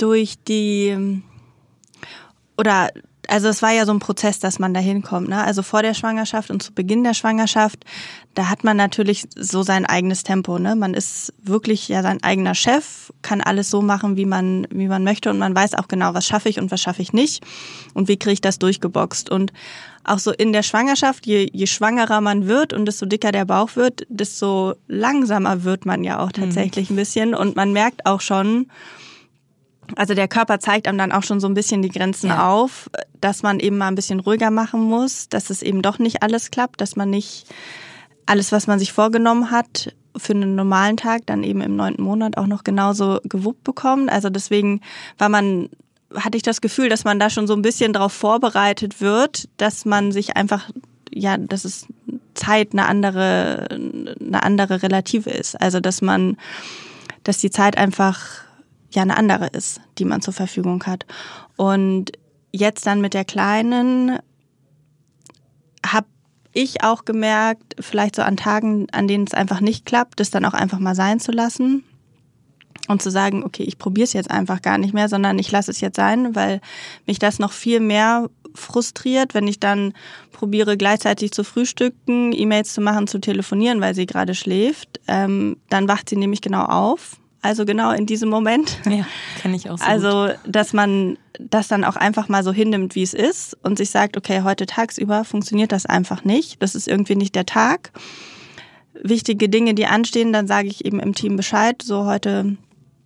also es war ja so ein Prozess, dass man da hinkommt, ne? Also vor der Schwangerschaft und zu Beginn der Schwangerschaft, da hat man natürlich so sein eigenes Tempo, ne? Man ist wirklich ja sein eigener Chef, kann alles so machen, wie man möchte und man weiß auch genau, was schaffe ich und was schaffe ich nicht und wie kriege ich das durchgeboxt. Und auch so in der Schwangerschaft, je schwangerer man wird und desto dicker der Bauch wird, desto langsamer wird man ja auch tatsächlich ein bisschen und man merkt auch schon, also der Körper zeigt einem dann auch schon so ein bisschen die Grenzen auf, dass man eben mal ein bisschen ruhiger machen muss, dass es eben doch nicht alles klappt, dass man nicht alles, was man sich vorgenommen hat, für einen normalen Tag dann eben im 9. Monat auch noch genauso gewuppt bekommt. Also deswegen hatte ich das Gefühl, dass man da schon so ein bisschen darauf vorbereitet wird, dass man sich einfach, dass es Zeit eine andere Relative ist. Also dass die Zeit einfach eine andere ist, die man zur Verfügung hat. Und jetzt dann mit der Kleinen habe ich auch gemerkt, vielleicht so an Tagen, an denen es einfach nicht klappt, das dann auch einfach mal sein zu lassen und zu sagen, okay, ich probiere es jetzt einfach gar nicht mehr, sondern ich lasse es jetzt sein, weil mich das noch viel mehr frustriert, wenn ich dann probiere, gleichzeitig zu frühstücken, E-Mails zu machen, zu telefonieren, weil sie gerade schläft. Dann wacht sie nämlich genau auf. Also genau in diesem Moment. Ja, kenne ich auch so Also, gut. dass man das dann auch einfach mal so hinnimmt, wie es ist und sich sagt, okay, heute tagsüber funktioniert das einfach nicht. Das ist irgendwie nicht der Tag. Wichtige Dinge, die anstehen, dann sage ich eben im Team Bescheid. So, heute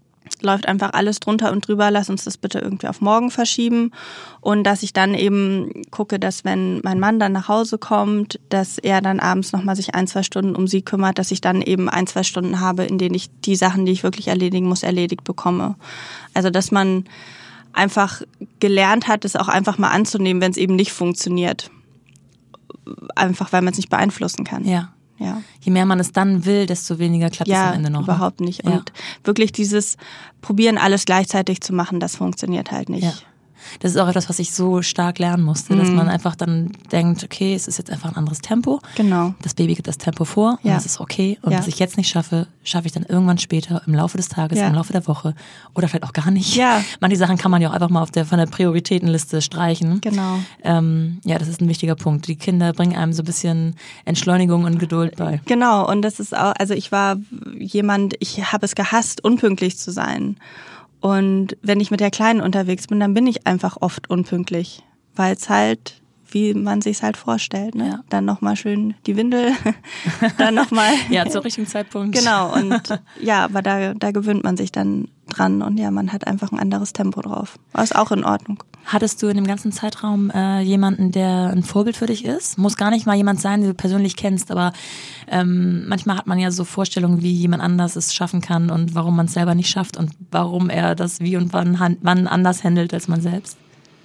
läuft einfach alles drunter und drüber, lass uns das bitte irgendwie auf morgen verschieben. Und dass ich dann eben gucke, dass wenn mein Mann dann nach Hause kommt, dass er dann abends nochmal sich 1-2 Stunden um sie kümmert, dass ich dann eben 1-2 Stunden habe, in denen ich die Sachen, die ich wirklich erledigen muss, erledigt bekomme. Also dass man einfach gelernt hat, es auch einfach mal anzunehmen, wenn es eben nicht funktioniert. Einfach, weil man es nicht beeinflussen kann. Ja. Ja. Je mehr man es dann will, desto weniger klappt es am Ende noch. Überhaupt nicht. Ja. Und wirklich dieses Probieren, alles gleichzeitig zu machen, das funktioniert halt nicht. Ja. Das ist auch etwas, was ich so stark lernen musste, dass man einfach dann denkt, okay, es ist jetzt einfach ein anderes Tempo. Genau. Das Baby gibt das Tempo vor und das ist okay. Und was ich jetzt nicht schaffe, schaffe ich dann irgendwann später im Laufe des Tages, im Laufe der Woche oder vielleicht auch gar nicht. Ja. Manche Sachen kann man ja auch einfach mal von der Prioritätenliste streichen. Genau. Ja, das ist ein wichtiger Punkt. Die Kinder bringen einem so ein bisschen Entschleunigung und Geduld bei. Genau. Und das ist auch, also ich war jemand, ich habe es gehasst, unpünktlich zu sein. Und wenn ich mit der Kleinen unterwegs bin, dann bin ich einfach oft unpünktlich, weil es halt, wie man sich es halt vorstellt, ne? Ja. Dann nochmal schön die Windel, dann nochmal. Ja, zum richtigen Zeitpunkt. Genau, und ja, aber da gewöhnt man sich dann dran und ja, man hat einfach ein anderes Tempo drauf. Aber ist auch in Ordnung. Hattest du in dem ganzen Zeitraum jemanden, der ein Vorbild für dich ist? Muss gar nicht mal jemand sein, den du persönlich kennst, aber manchmal hat man ja so Vorstellungen, wie jemand anders es schaffen kann und warum man es selber nicht schafft und warum er das wie und wann anders handelt als man selbst.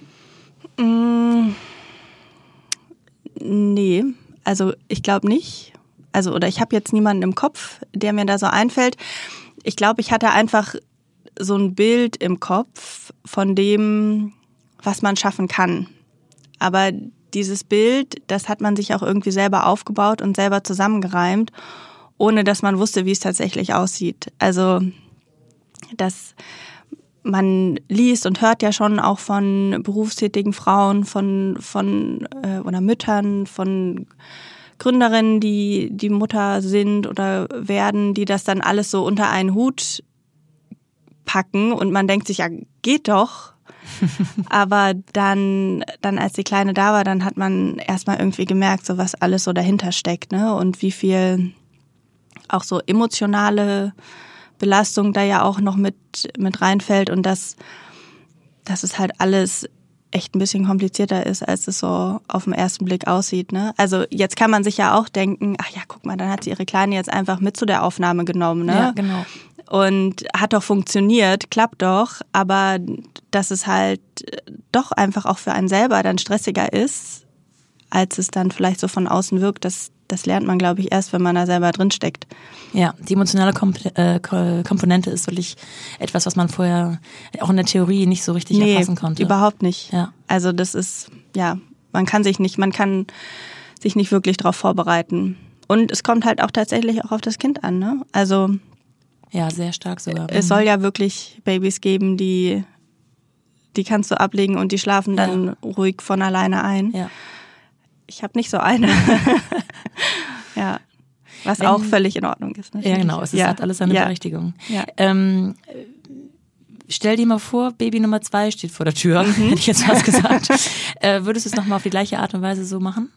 Nee, also ich glaube nicht. Also oder ich habe jetzt niemanden im Kopf, der mir da so einfällt. Ich glaube, ich hatte einfach so ein Bild im Kopf von dem, was man schaffen kann. Aber dieses Bild, das hat man sich auch irgendwie selber aufgebaut und selber zusammengereimt, ohne dass man wusste, wie es tatsächlich aussieht. Also, dass man liest und hört ja schon auch von berufstätigen Frauen, von oder Müttern, von Gründerinnen, die Mutter sind oder werden, die das dann alles so unter einen Hut packen und man denkt sich, ja, geht doch. Aber dann als die Kleine da war, dann hat man erstmal irgendwie gemerkt, so was alles so dahinter steckt, ne? Und wie viel auch so emotionale Belastung da ja auch noch mit reinfällt und dass es halt alles echt ein bisschen komplizierter ist, als es so auf den ersten Blick aussieht, ne? Also jetzt kann man sich ja auch denken, ach ja, guck mal, dann hat sie ihre Kleine jetzt einfach mit zu der Aufnahme genommen, ne? Ja, genau. Und hat doch funktioniert, klappt doch, aber dass es halt doch einfach auch für einen selber dann stressiger ist, als es dann vielleicht so von außen wirkt, das lernt man, glaube ich, erst, wenn man da selber drin steckt. Ja, die emotionale Komponente ist wirklich etwas, was man vorher auch in der Theorie nicht so richtig erfassen konnte. Überhaupt nicht. Ja. Also das ist, ja, man kann sich nicht wirklich darauf vorbereiten. Und es kommt halt auch tatsächlich auch auf das Kind an, ne? Also ja, sehr stark sogar. Es soll ja wirklich Babys geben, die kannst du ablegen und die schlafen dann ruhig von alleine ein. Ja. Ich habe nicht so eine. Ja. Was auch völlig in Ordnung ist. Natürlich. Ja, genau. Es hat alles seine Berechtigung. Ja. Stell dir mal vor, Baby Nummer 2 steht vor der Tür, hätte ich jetzt fast gesagt. Würdest du es nochmal auf die gleiche Art und Weise so machen?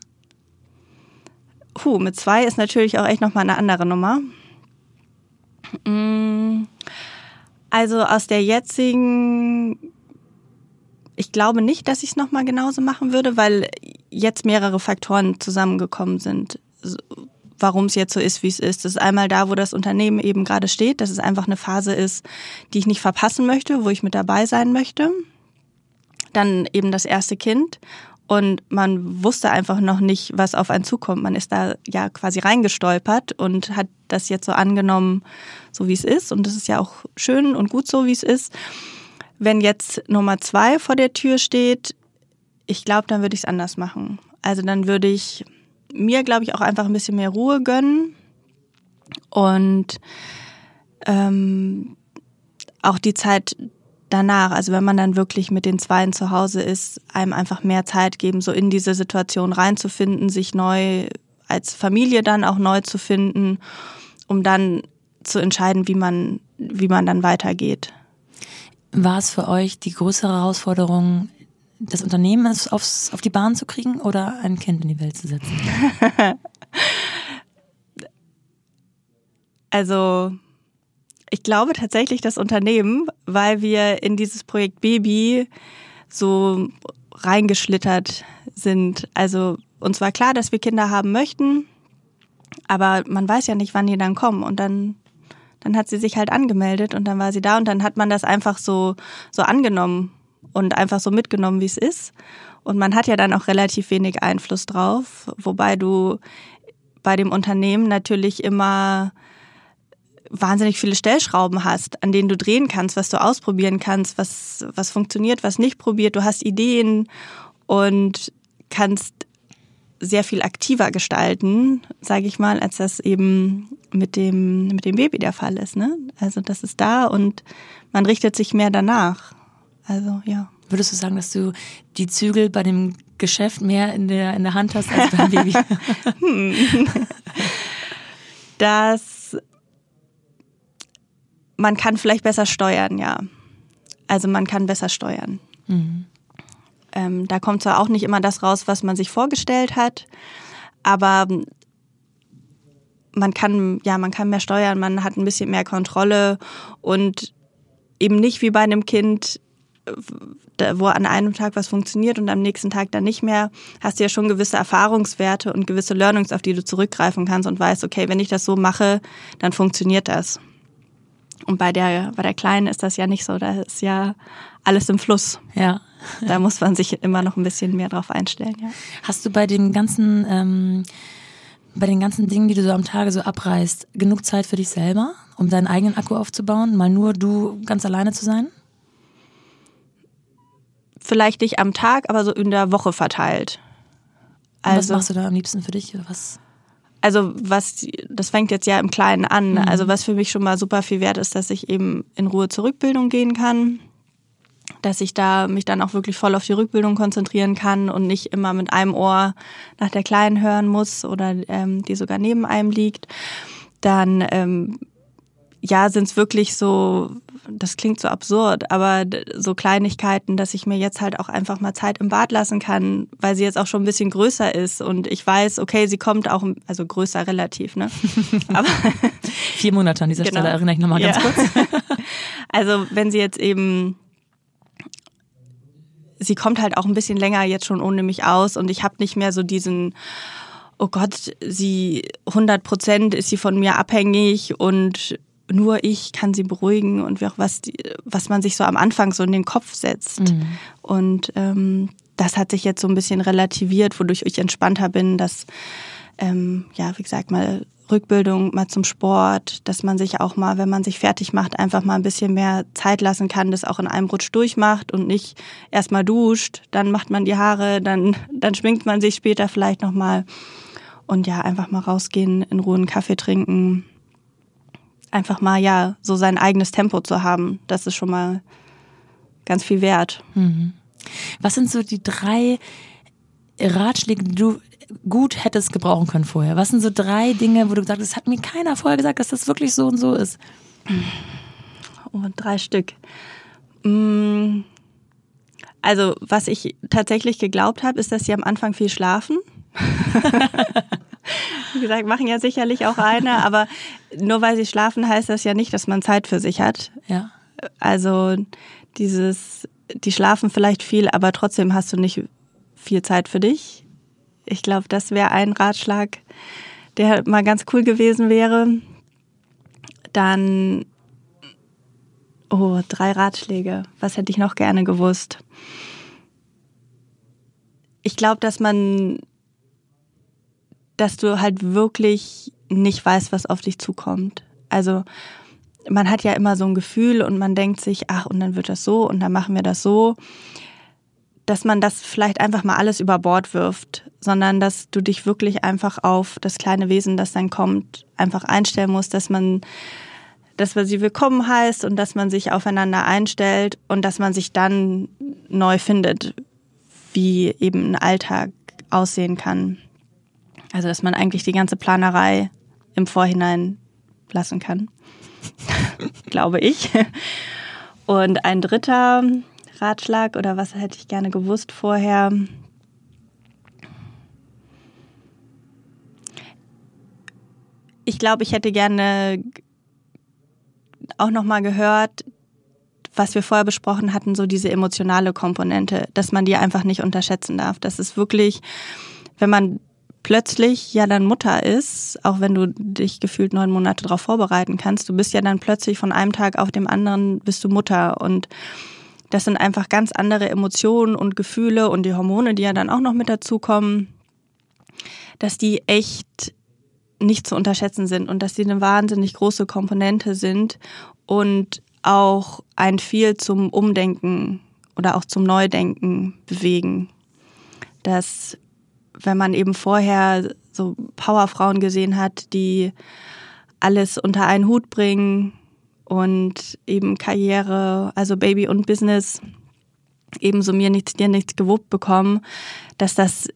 Mit 2 ist natürlich auch echt nochmal eine andere Nummer. Also aus der jetzigen, ich glaube nicht, dass ich es nochmal genauso machen würde, weil jetzt mehrere Faktoren zusammengekommen sind, warum es jetzt so ist, wie es ist. Das ist einmal da, wo das Unternehmen eben gerade steht, dass es einfach eine Phase ist, die ich nicht verpassen möchte, wo ich mit dabei sein möchte. Dann eben das erste Kind. Und man wusste einfach noch nicht, was auf einen zukommt. Man ist da ja quasi reingestolpert und hat das jetzt so angenommen, so wie es ist. Und das ist ja auch schön und gut so, wie es ist. Wenn jetzt Nummer 2 vor der Tür steht, ich glaube, dann würde ich es anders machen. Also dann würde ich mir, glaube ich, auch einfach ein bisschen mehr Ruhe gönnen. Und auch die Zeit danach, also wenn man dann wirklich mit den Zweien zu Hause ist, einem einfach mehr Zeit geben, so in diese Situation reinzufinden, sich neu als Familie dann auch neu zu finden, um dann zu entscheiden, wie man dann weitergeht. War es für euch die größere Herausforderung, das Unternehmen auf die Bahn zu kriegen oder ein Kind in die Welt zu setzen? Also ich glaube tatsächlich das Unternehmen, weil wir in dieses Projekt Baby so reingeschlittert sind. Also uns war klar, dass wir Kinder haben möchten, aber man weiß ja nicht, wann die dann kommen. Und dann hat sie sich halt angemeldet und dann war sie da und dann hat man das einfach so angenommen und einfach so mitgenommen, wie es ist. Und man hat ja dann auch relativ wenig Einfluss drauf, wobei du bei dem Unternehmen natürlich immer wahnsinnig viele Stellschrauben hast, an denen du drehen kannst, was du ausprobieren kannst, was funktioniert, was nicht probiert. Du hast Ideen und kannst sehr viel aktiver gestalten, sage ich mal, als das eben mit dem Baby der Fall ist. Ne? Also das ist da und man richtet sich mehr danach. Also ja. Würdest du sagen, dass du die Zügel bei dem Geschäft mehr in der Hand hast als beim Baby? Man kann vielleicht besser steuern, ja. Also man kann besser steuern. Mhm. Da kommt zwar auch nicht immer das raus, was man sich vorgestellt hat, aber man kann mehr steuern, man hat ein bisschen mehr Kontrolle und eben nicht wie bei einem Kind, wo an einem Tag was funktioniert und am nächsten Tag dann nicht mehr, hast du ja schon gewisse Erfahrungswerte und gewisse Learnings, auf die du zurückgreifen kannst und weißt, okay, wenn ich das so mache, dann funktioniert das. Und bei der Kleinen ist das ja nicht so, da ist ja alles im Fluss. Ja. Da muss man sich immer noch ein bisschen mehr drauf einstellen. Ja. Hast du bei den ganzen Dingen, die du so am Tage so abreißt, genug Zeit für dich selber, um deinen eigenen Akku aufzubauen, mal nur du ganz alleine zu sein? Vielleicht nicht am Tag, aber so in der Woche verteilt. Also, was machst du da am liebsten für dich? Oder was? Also das fängt jetzt ja im Kleinen an. Mhm. Also was für mich schon mal super viel wert ist, dass ich eben in Ruhe zur Rückbildung gehen kann, dass ich da mich dann auch wirklich voll auf die Rückbildung konzentrieren kann und nicht immer mit einem Ohr nach der Kleinen hören muss oder die sogar neben einem liegt. Dann sind es wirklich so, das klingt so absurd, aber so Kleinigkeiten, dass ich mir jetzt halt auch einfach mal Zeit im Bad lassen kann, weil sie jetzt auch schon ein bisschen größer ist und ich weiß, okay, sie kommt auch, also größer relativ, ne? Aber 4 Monate an dieser Stelle, erinnere ich nochmal ganz kurz. Also wenn sie jetzt eben, sie kommt halt auch ein bisschen länger jetzt schon ohne mich aus und ich habe nicht mehr so diesen, oh Gott, 100% ist sie von mir abhängig und nur ich kann sie beruhigen und wie auch was man sich so am Anfang so in den Kopf setzt. Mhm. Und das hat sich jetzt so ein bisschen relativiert, wodurch ich entspannter bin, dass, wie gesagt, mal Rückbildung, mal zum Sport, dass man sich auch mal, wenn man sich fertig macht, einfach mal ein bisschen mehr Zeit lassen kann, das auch in einem Rutsch durchmacht und nicht erst mal duscht, dann macht man die Haare, dann schminkt man sich später vielleicht nochmal und ja, einfach mal rausgehen, in Ruhe einen Kaffee trinken. Einfach mal, so sein eigenes Tempo zu haben, das ist schon mal ganz viel wert. Mhm. Was sind so die 3 Ratschläge, die du gut hättest gebrauchen können vorher? Was sind so 3 Dinge, wo du gesagt hast, das hat mir keiner vorher gesagt, dass das wirklich so und so ist? Oh, 3 Stück. Also, was ich tatsächlich geglaubt habe, ist, dass sie am Anfang viel schlafen. Wie gesagt, machen ja sicherlich auch eine, aber nur weil sie schlafen, heißt das ja nicht, dass man Zeit für sich hat. Ja. Also die schlafen vielleicht viel, aber trotzdem hast du nicht viel Zeit für dich. Ich glaube, das wäre ein Ratschlag, der mal ganz cool gewesen wäre. Dann, 3 Ratschläge. Was hätte ich noch gerne gewusst? Ich glaube, dass du halt wirklich nicht weißt, was auf dich zukommt. Also man hat ja immer so ein Gefühl und man denkt sich, ach, und dann wird das so und dann machen wir das so, dass man das vielleicht einfach mal alles über Bord wirft, sondern dass du dich wirklich einfach auf das kleine Wesen, das dann kommt, einfach einstellen musst, dass man sie willkommen heißt und dass man sich aufeinander einstellt und dass man sich dann neu findet, wie eben ein Alltag aussehen kann. Also, dass man eigentlich die ganze Planerei im Vorhinein lassen kann, glaube ich. Und ein 3. Ratschlag, oder was hätte ich gerne gewusst vorher? Ich glaube, ich hätte gerne auch nochmal gehört, was wir vorher besprochen hatten, so diese emotionale Komponente, dass man die einfach nicht unterschätzen darf. Das ist wirklich, wenn man plötzlich ja dann Mutter ist, auch wenn du dich gefühlt 9 Monate darauf vorbereiten kannst, du bist ja dann plötzlich von einem Tag auf den anderen bist du Mutter und das sind einfach ganz andere Emotionen und Gefühle und die Hormone, die ja dann auch noch mit dazukommen, dass die echt nicht zu unterschätzen sind und dass die eine wahnsinnig große Komponente sind und auch ein viel zum Umdenken oder auch zum Neudenken bewegen. Dass, wenn man eben vorher so Powerfrauen gesehen hat, die alles unter einen Hut bringen und eben Karriere, also Baby und Business, ebenso mir nichts, dir nichts gewuppt bekommen, dass das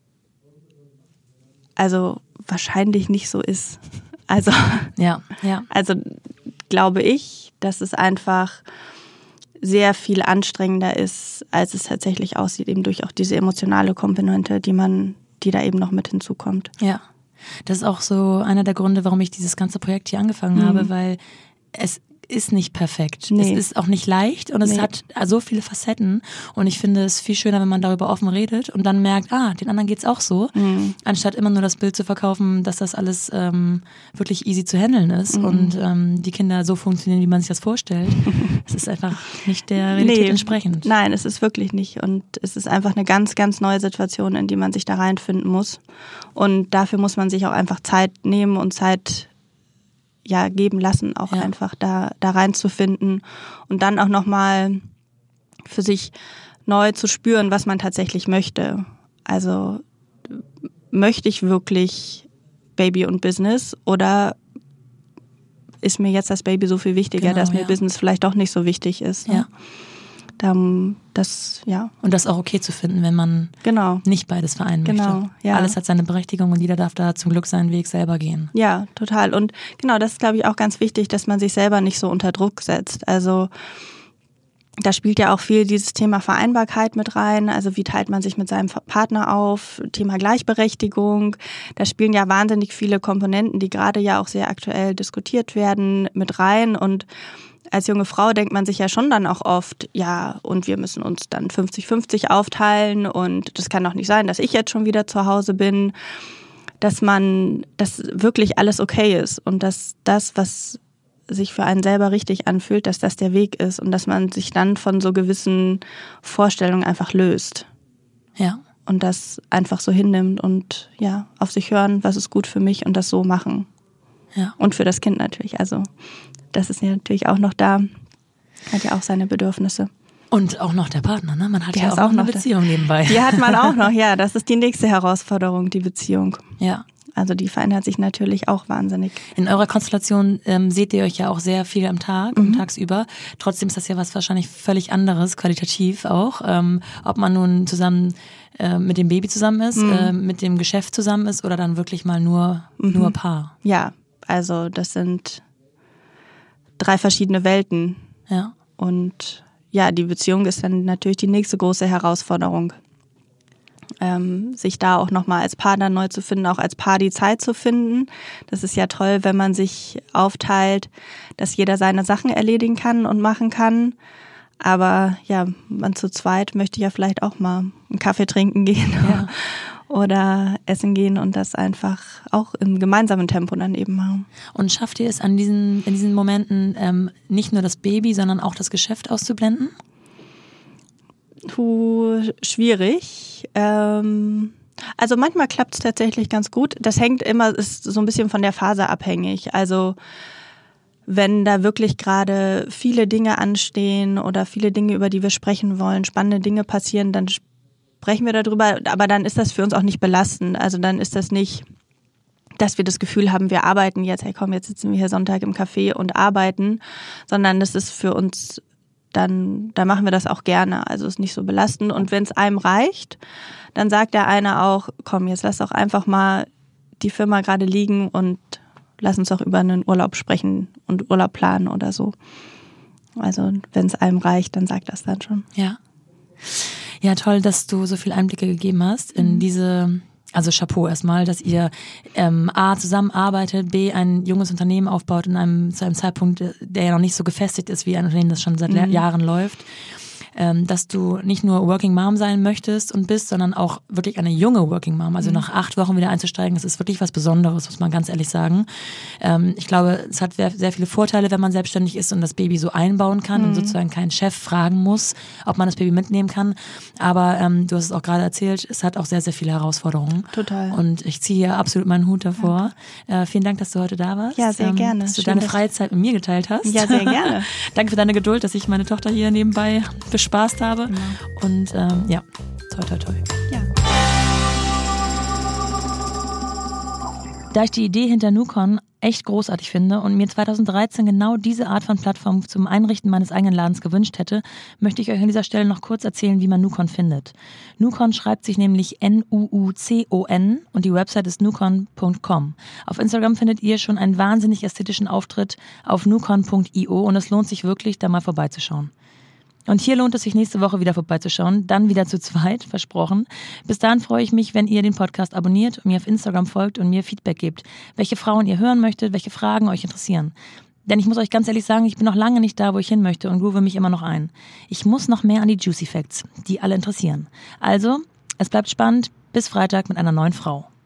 also wahrscheinlich nicht so ist. Also, also glaube ich, dass es einfach sehr viel anstrengender ist, als es tatsächlich aussieht, eben durch auch diese emotionale Komponente, die da eben noch mit hinzukommt. Ja, das ist auch so einer der Gründe, warum ich dieses ganze Projekt hier angefangen habe, weil es ist nicht perfekt. Nee. Es ist auch nicht leicht und es hat so viele Facetten und ich finde es viel schöner, wenn man darüber offen redet und dann merkt, den anderen geht's auch so, anstatt immer nur das Bild zu verkaufen, dass das alles wirklich easy zu handeln ist und die Kinder so funktionieren, wie man sich das vorstellt. Es ist einfach nicht der Realität entsprechend. Nein, es ist wirklich nicht und es ist einfach eine ganz, ganz neue Situation, in die man sich da reinfinden muss und dafür muss man sich auch einfach Zeit nehmen und Zeit geben lassen, auch einfach da reinzufinden und dann auch nochmal für sich neu zu spüren, was man tatsächlich möchte. Also möchte ich wirklich Baby und Business oder ist mir jetzt das Baby so viel wichtiger, dass mir Business vielleicht doch nicht so wichtig ist. Ne? Und das auch okay zu finden, wenn man nicht beides vereinen möchte. Ja. Alles hat seine Berechtigung und jeder darf da zum Glück seinen Weg selber gehen. Ja, total. Und genau, das ist, glaube ich, auch ganz wichtig, dass man sich selber nicht so unter Druck setzt. Also da spielt ja auch viel dieses Thema Vereinbarkeit mit rein. Also wie teilt man sich mit seinem Partner auf? Thema Gleichberechtigung. Da spielen ja wahnsinnig viele Komponenten, die gerade ja auch sehr aktuell diskutiert werden, mit rein. Und als junge Frau denkt man sich ja schon dann auch oft, und wir müssen uns dann 50-50 aufteilen und das kann doch nicht sein, dass ich jetzt schon wieder zu Hause bin, dass wirklich alles okay ist und dass das, was sich für einen selber richtig anfühlt, dass das der Weg ist und dass man sich dann von so gewissen Vorstellungen einfach löst. Ja. Und das einfach so hinnimmt und auf sich hören, was ist gut für mich und das so machen. Ja. Und für das Kind natürlich, also das ist ja natürlich auch noch da, hat ja auch seine Bedürfnisse. Und auch noch der Partner, ne? Man hat ja auch noch eine Beziehung nebenbei. Die hat man auch noch, das ist die nächste Herausforderung, die Beziehung. Ja. Also die verändert sich natürlich auch wahnsinnig. In eurer Konstellation seht ihr euch ja auch sehr viel am Tag und tagsüber. Trotzdem ist das ja was wahrscheinlich völlig anderes, qualitativ auch. Ob man nun zusammen mit dem Baby zusammen ist, mit dem Geschäft zusammen ist oder dann wirklich mal nur Paar. Ja, also das sind 3 verschiedene Welten. Ja. Und die Beziehung ist dann natürlich die nächste große Herausforderung. Sich da auch nochmal als Paar dann neu zu finden, auch als Paar die Zeit zu finden. Das ist ja toll, wenn man sich aufteilt, dass jeder seine Sachen erledigen kann und machen kann. Aber man zu zweit möchte ja vielleicht auch mal einen Kaffee trinken gehen oder essen gehen und das einfach auch im gemeinsamen Tempo dann eben machen. Und schafft ihr es in diesen Momenten nicht nur das Baby, sondern auch das Geschäft auszublenden? Schwierig. Also manchmal klappt es tatsächlich ganz gut. Das ist so ein bisschen von der Phase abhängig. Also wenn da wirklich gerade viele Dinge anstehen oder viele Dinge, über die wir sprechen wollen, spannende Dinge passieren, dann sprechen wir darüber. Aber dann ist das für uns auch nicht belastend. Also dann ist das nicht, dass wir das Gefühl haben, wir arbeiten jetzt, jetzt sitzen wir hier Sonntag im Café und arbeiten, sondern das ist für uns dann machen wir das auch gerne. Also ist nicht so belastend. Und wenn es einem reicht, dann sagt der eine auch, komm, jetzt lass doch einfach mal die Firma gerade liegen und lass uns doch über einen Urlaub sprechen und Urlaub planen oder so. Also wenn es einem reicht, dann sagt das dann schon. Ja. Ja, toll, dass du so viele Einblicke gegeben hast in diese Also Chapeau erstmal, dass ihr A, zusammenarbeitet, B, ein junges Unternehmen aufbaut zu einem Zeitpunkt, der ja noch nicht so gefestigt ist wie ein Unternehmen, das schon seit Jahren läuft. Dass du nicht nur Working Mom sein möchtest und bist, sondern auch wirklich eine junge Working Mom. Also nach 8 Wochen wieder einzusteigen, das ist wirklich was Besonderes, muss man ganz ehrlich sagen. Ich glaube, es hat sehr viele Vorteile, wenn man selbstständig ist und das Baby so einbauen kann und sozusagen keinen Chef fragen muss, ob man das Baby mitnehmen kann. Aber du hast es auch gerade erzählt, es hat auch sehr, sehr viele Herausforderungen. Total. Und ich ziehe hier absolut meinen Hut davor. Vielen Dank, dass du heute da warst. Ja, sehr gerne. Dass du deine freie Zeit mit mir geteilt hast. Ja, sehr gerne. Danke für deine Geduld, dass ich meine Tochter hier nebenbei bespaßt habe. Und ja, toi, toi, toi. Ja. Da ich die Idee hinter NuCon echt großartig finde und mir 2013 genau diese Art von Plattform zum Einrichten meines eigenen Ladens gewünscht hätte, möchte ich euch an dieser Stelle noch kurz erzählen, wie man NuCon findet. NuCon schreibt sich nämlich Nuucon und die Website ist nucon.com. Auf Instagram findet ihr schon einen wahnsinnig ästhetischen Auftritt auf nucon.io und es lohnt sich wirklich, da mal vorbeizuschauen. Und hier lohnt es sich nächste Woche wieder vorbeizuschauen, dann wieder zu zweit, versprochen. Bis dahin freue ich mich, wenn ihr den Podcast abonniert und mir auf Instagram folgt und mir Feedback gebt, welche Frauen ihr hören möchtet, welche Fragen euch interessieren. Denn ich muss euch ganz ehrlich sagen, ich bin noch lange nicht da, wo ich hin möchte und groove mich immer noch ein. Ich muss noch mehr an die Juicy Facts, die alle interessieren. Also, es bleibt spannend, bis Freitag mit einer neuen Frau.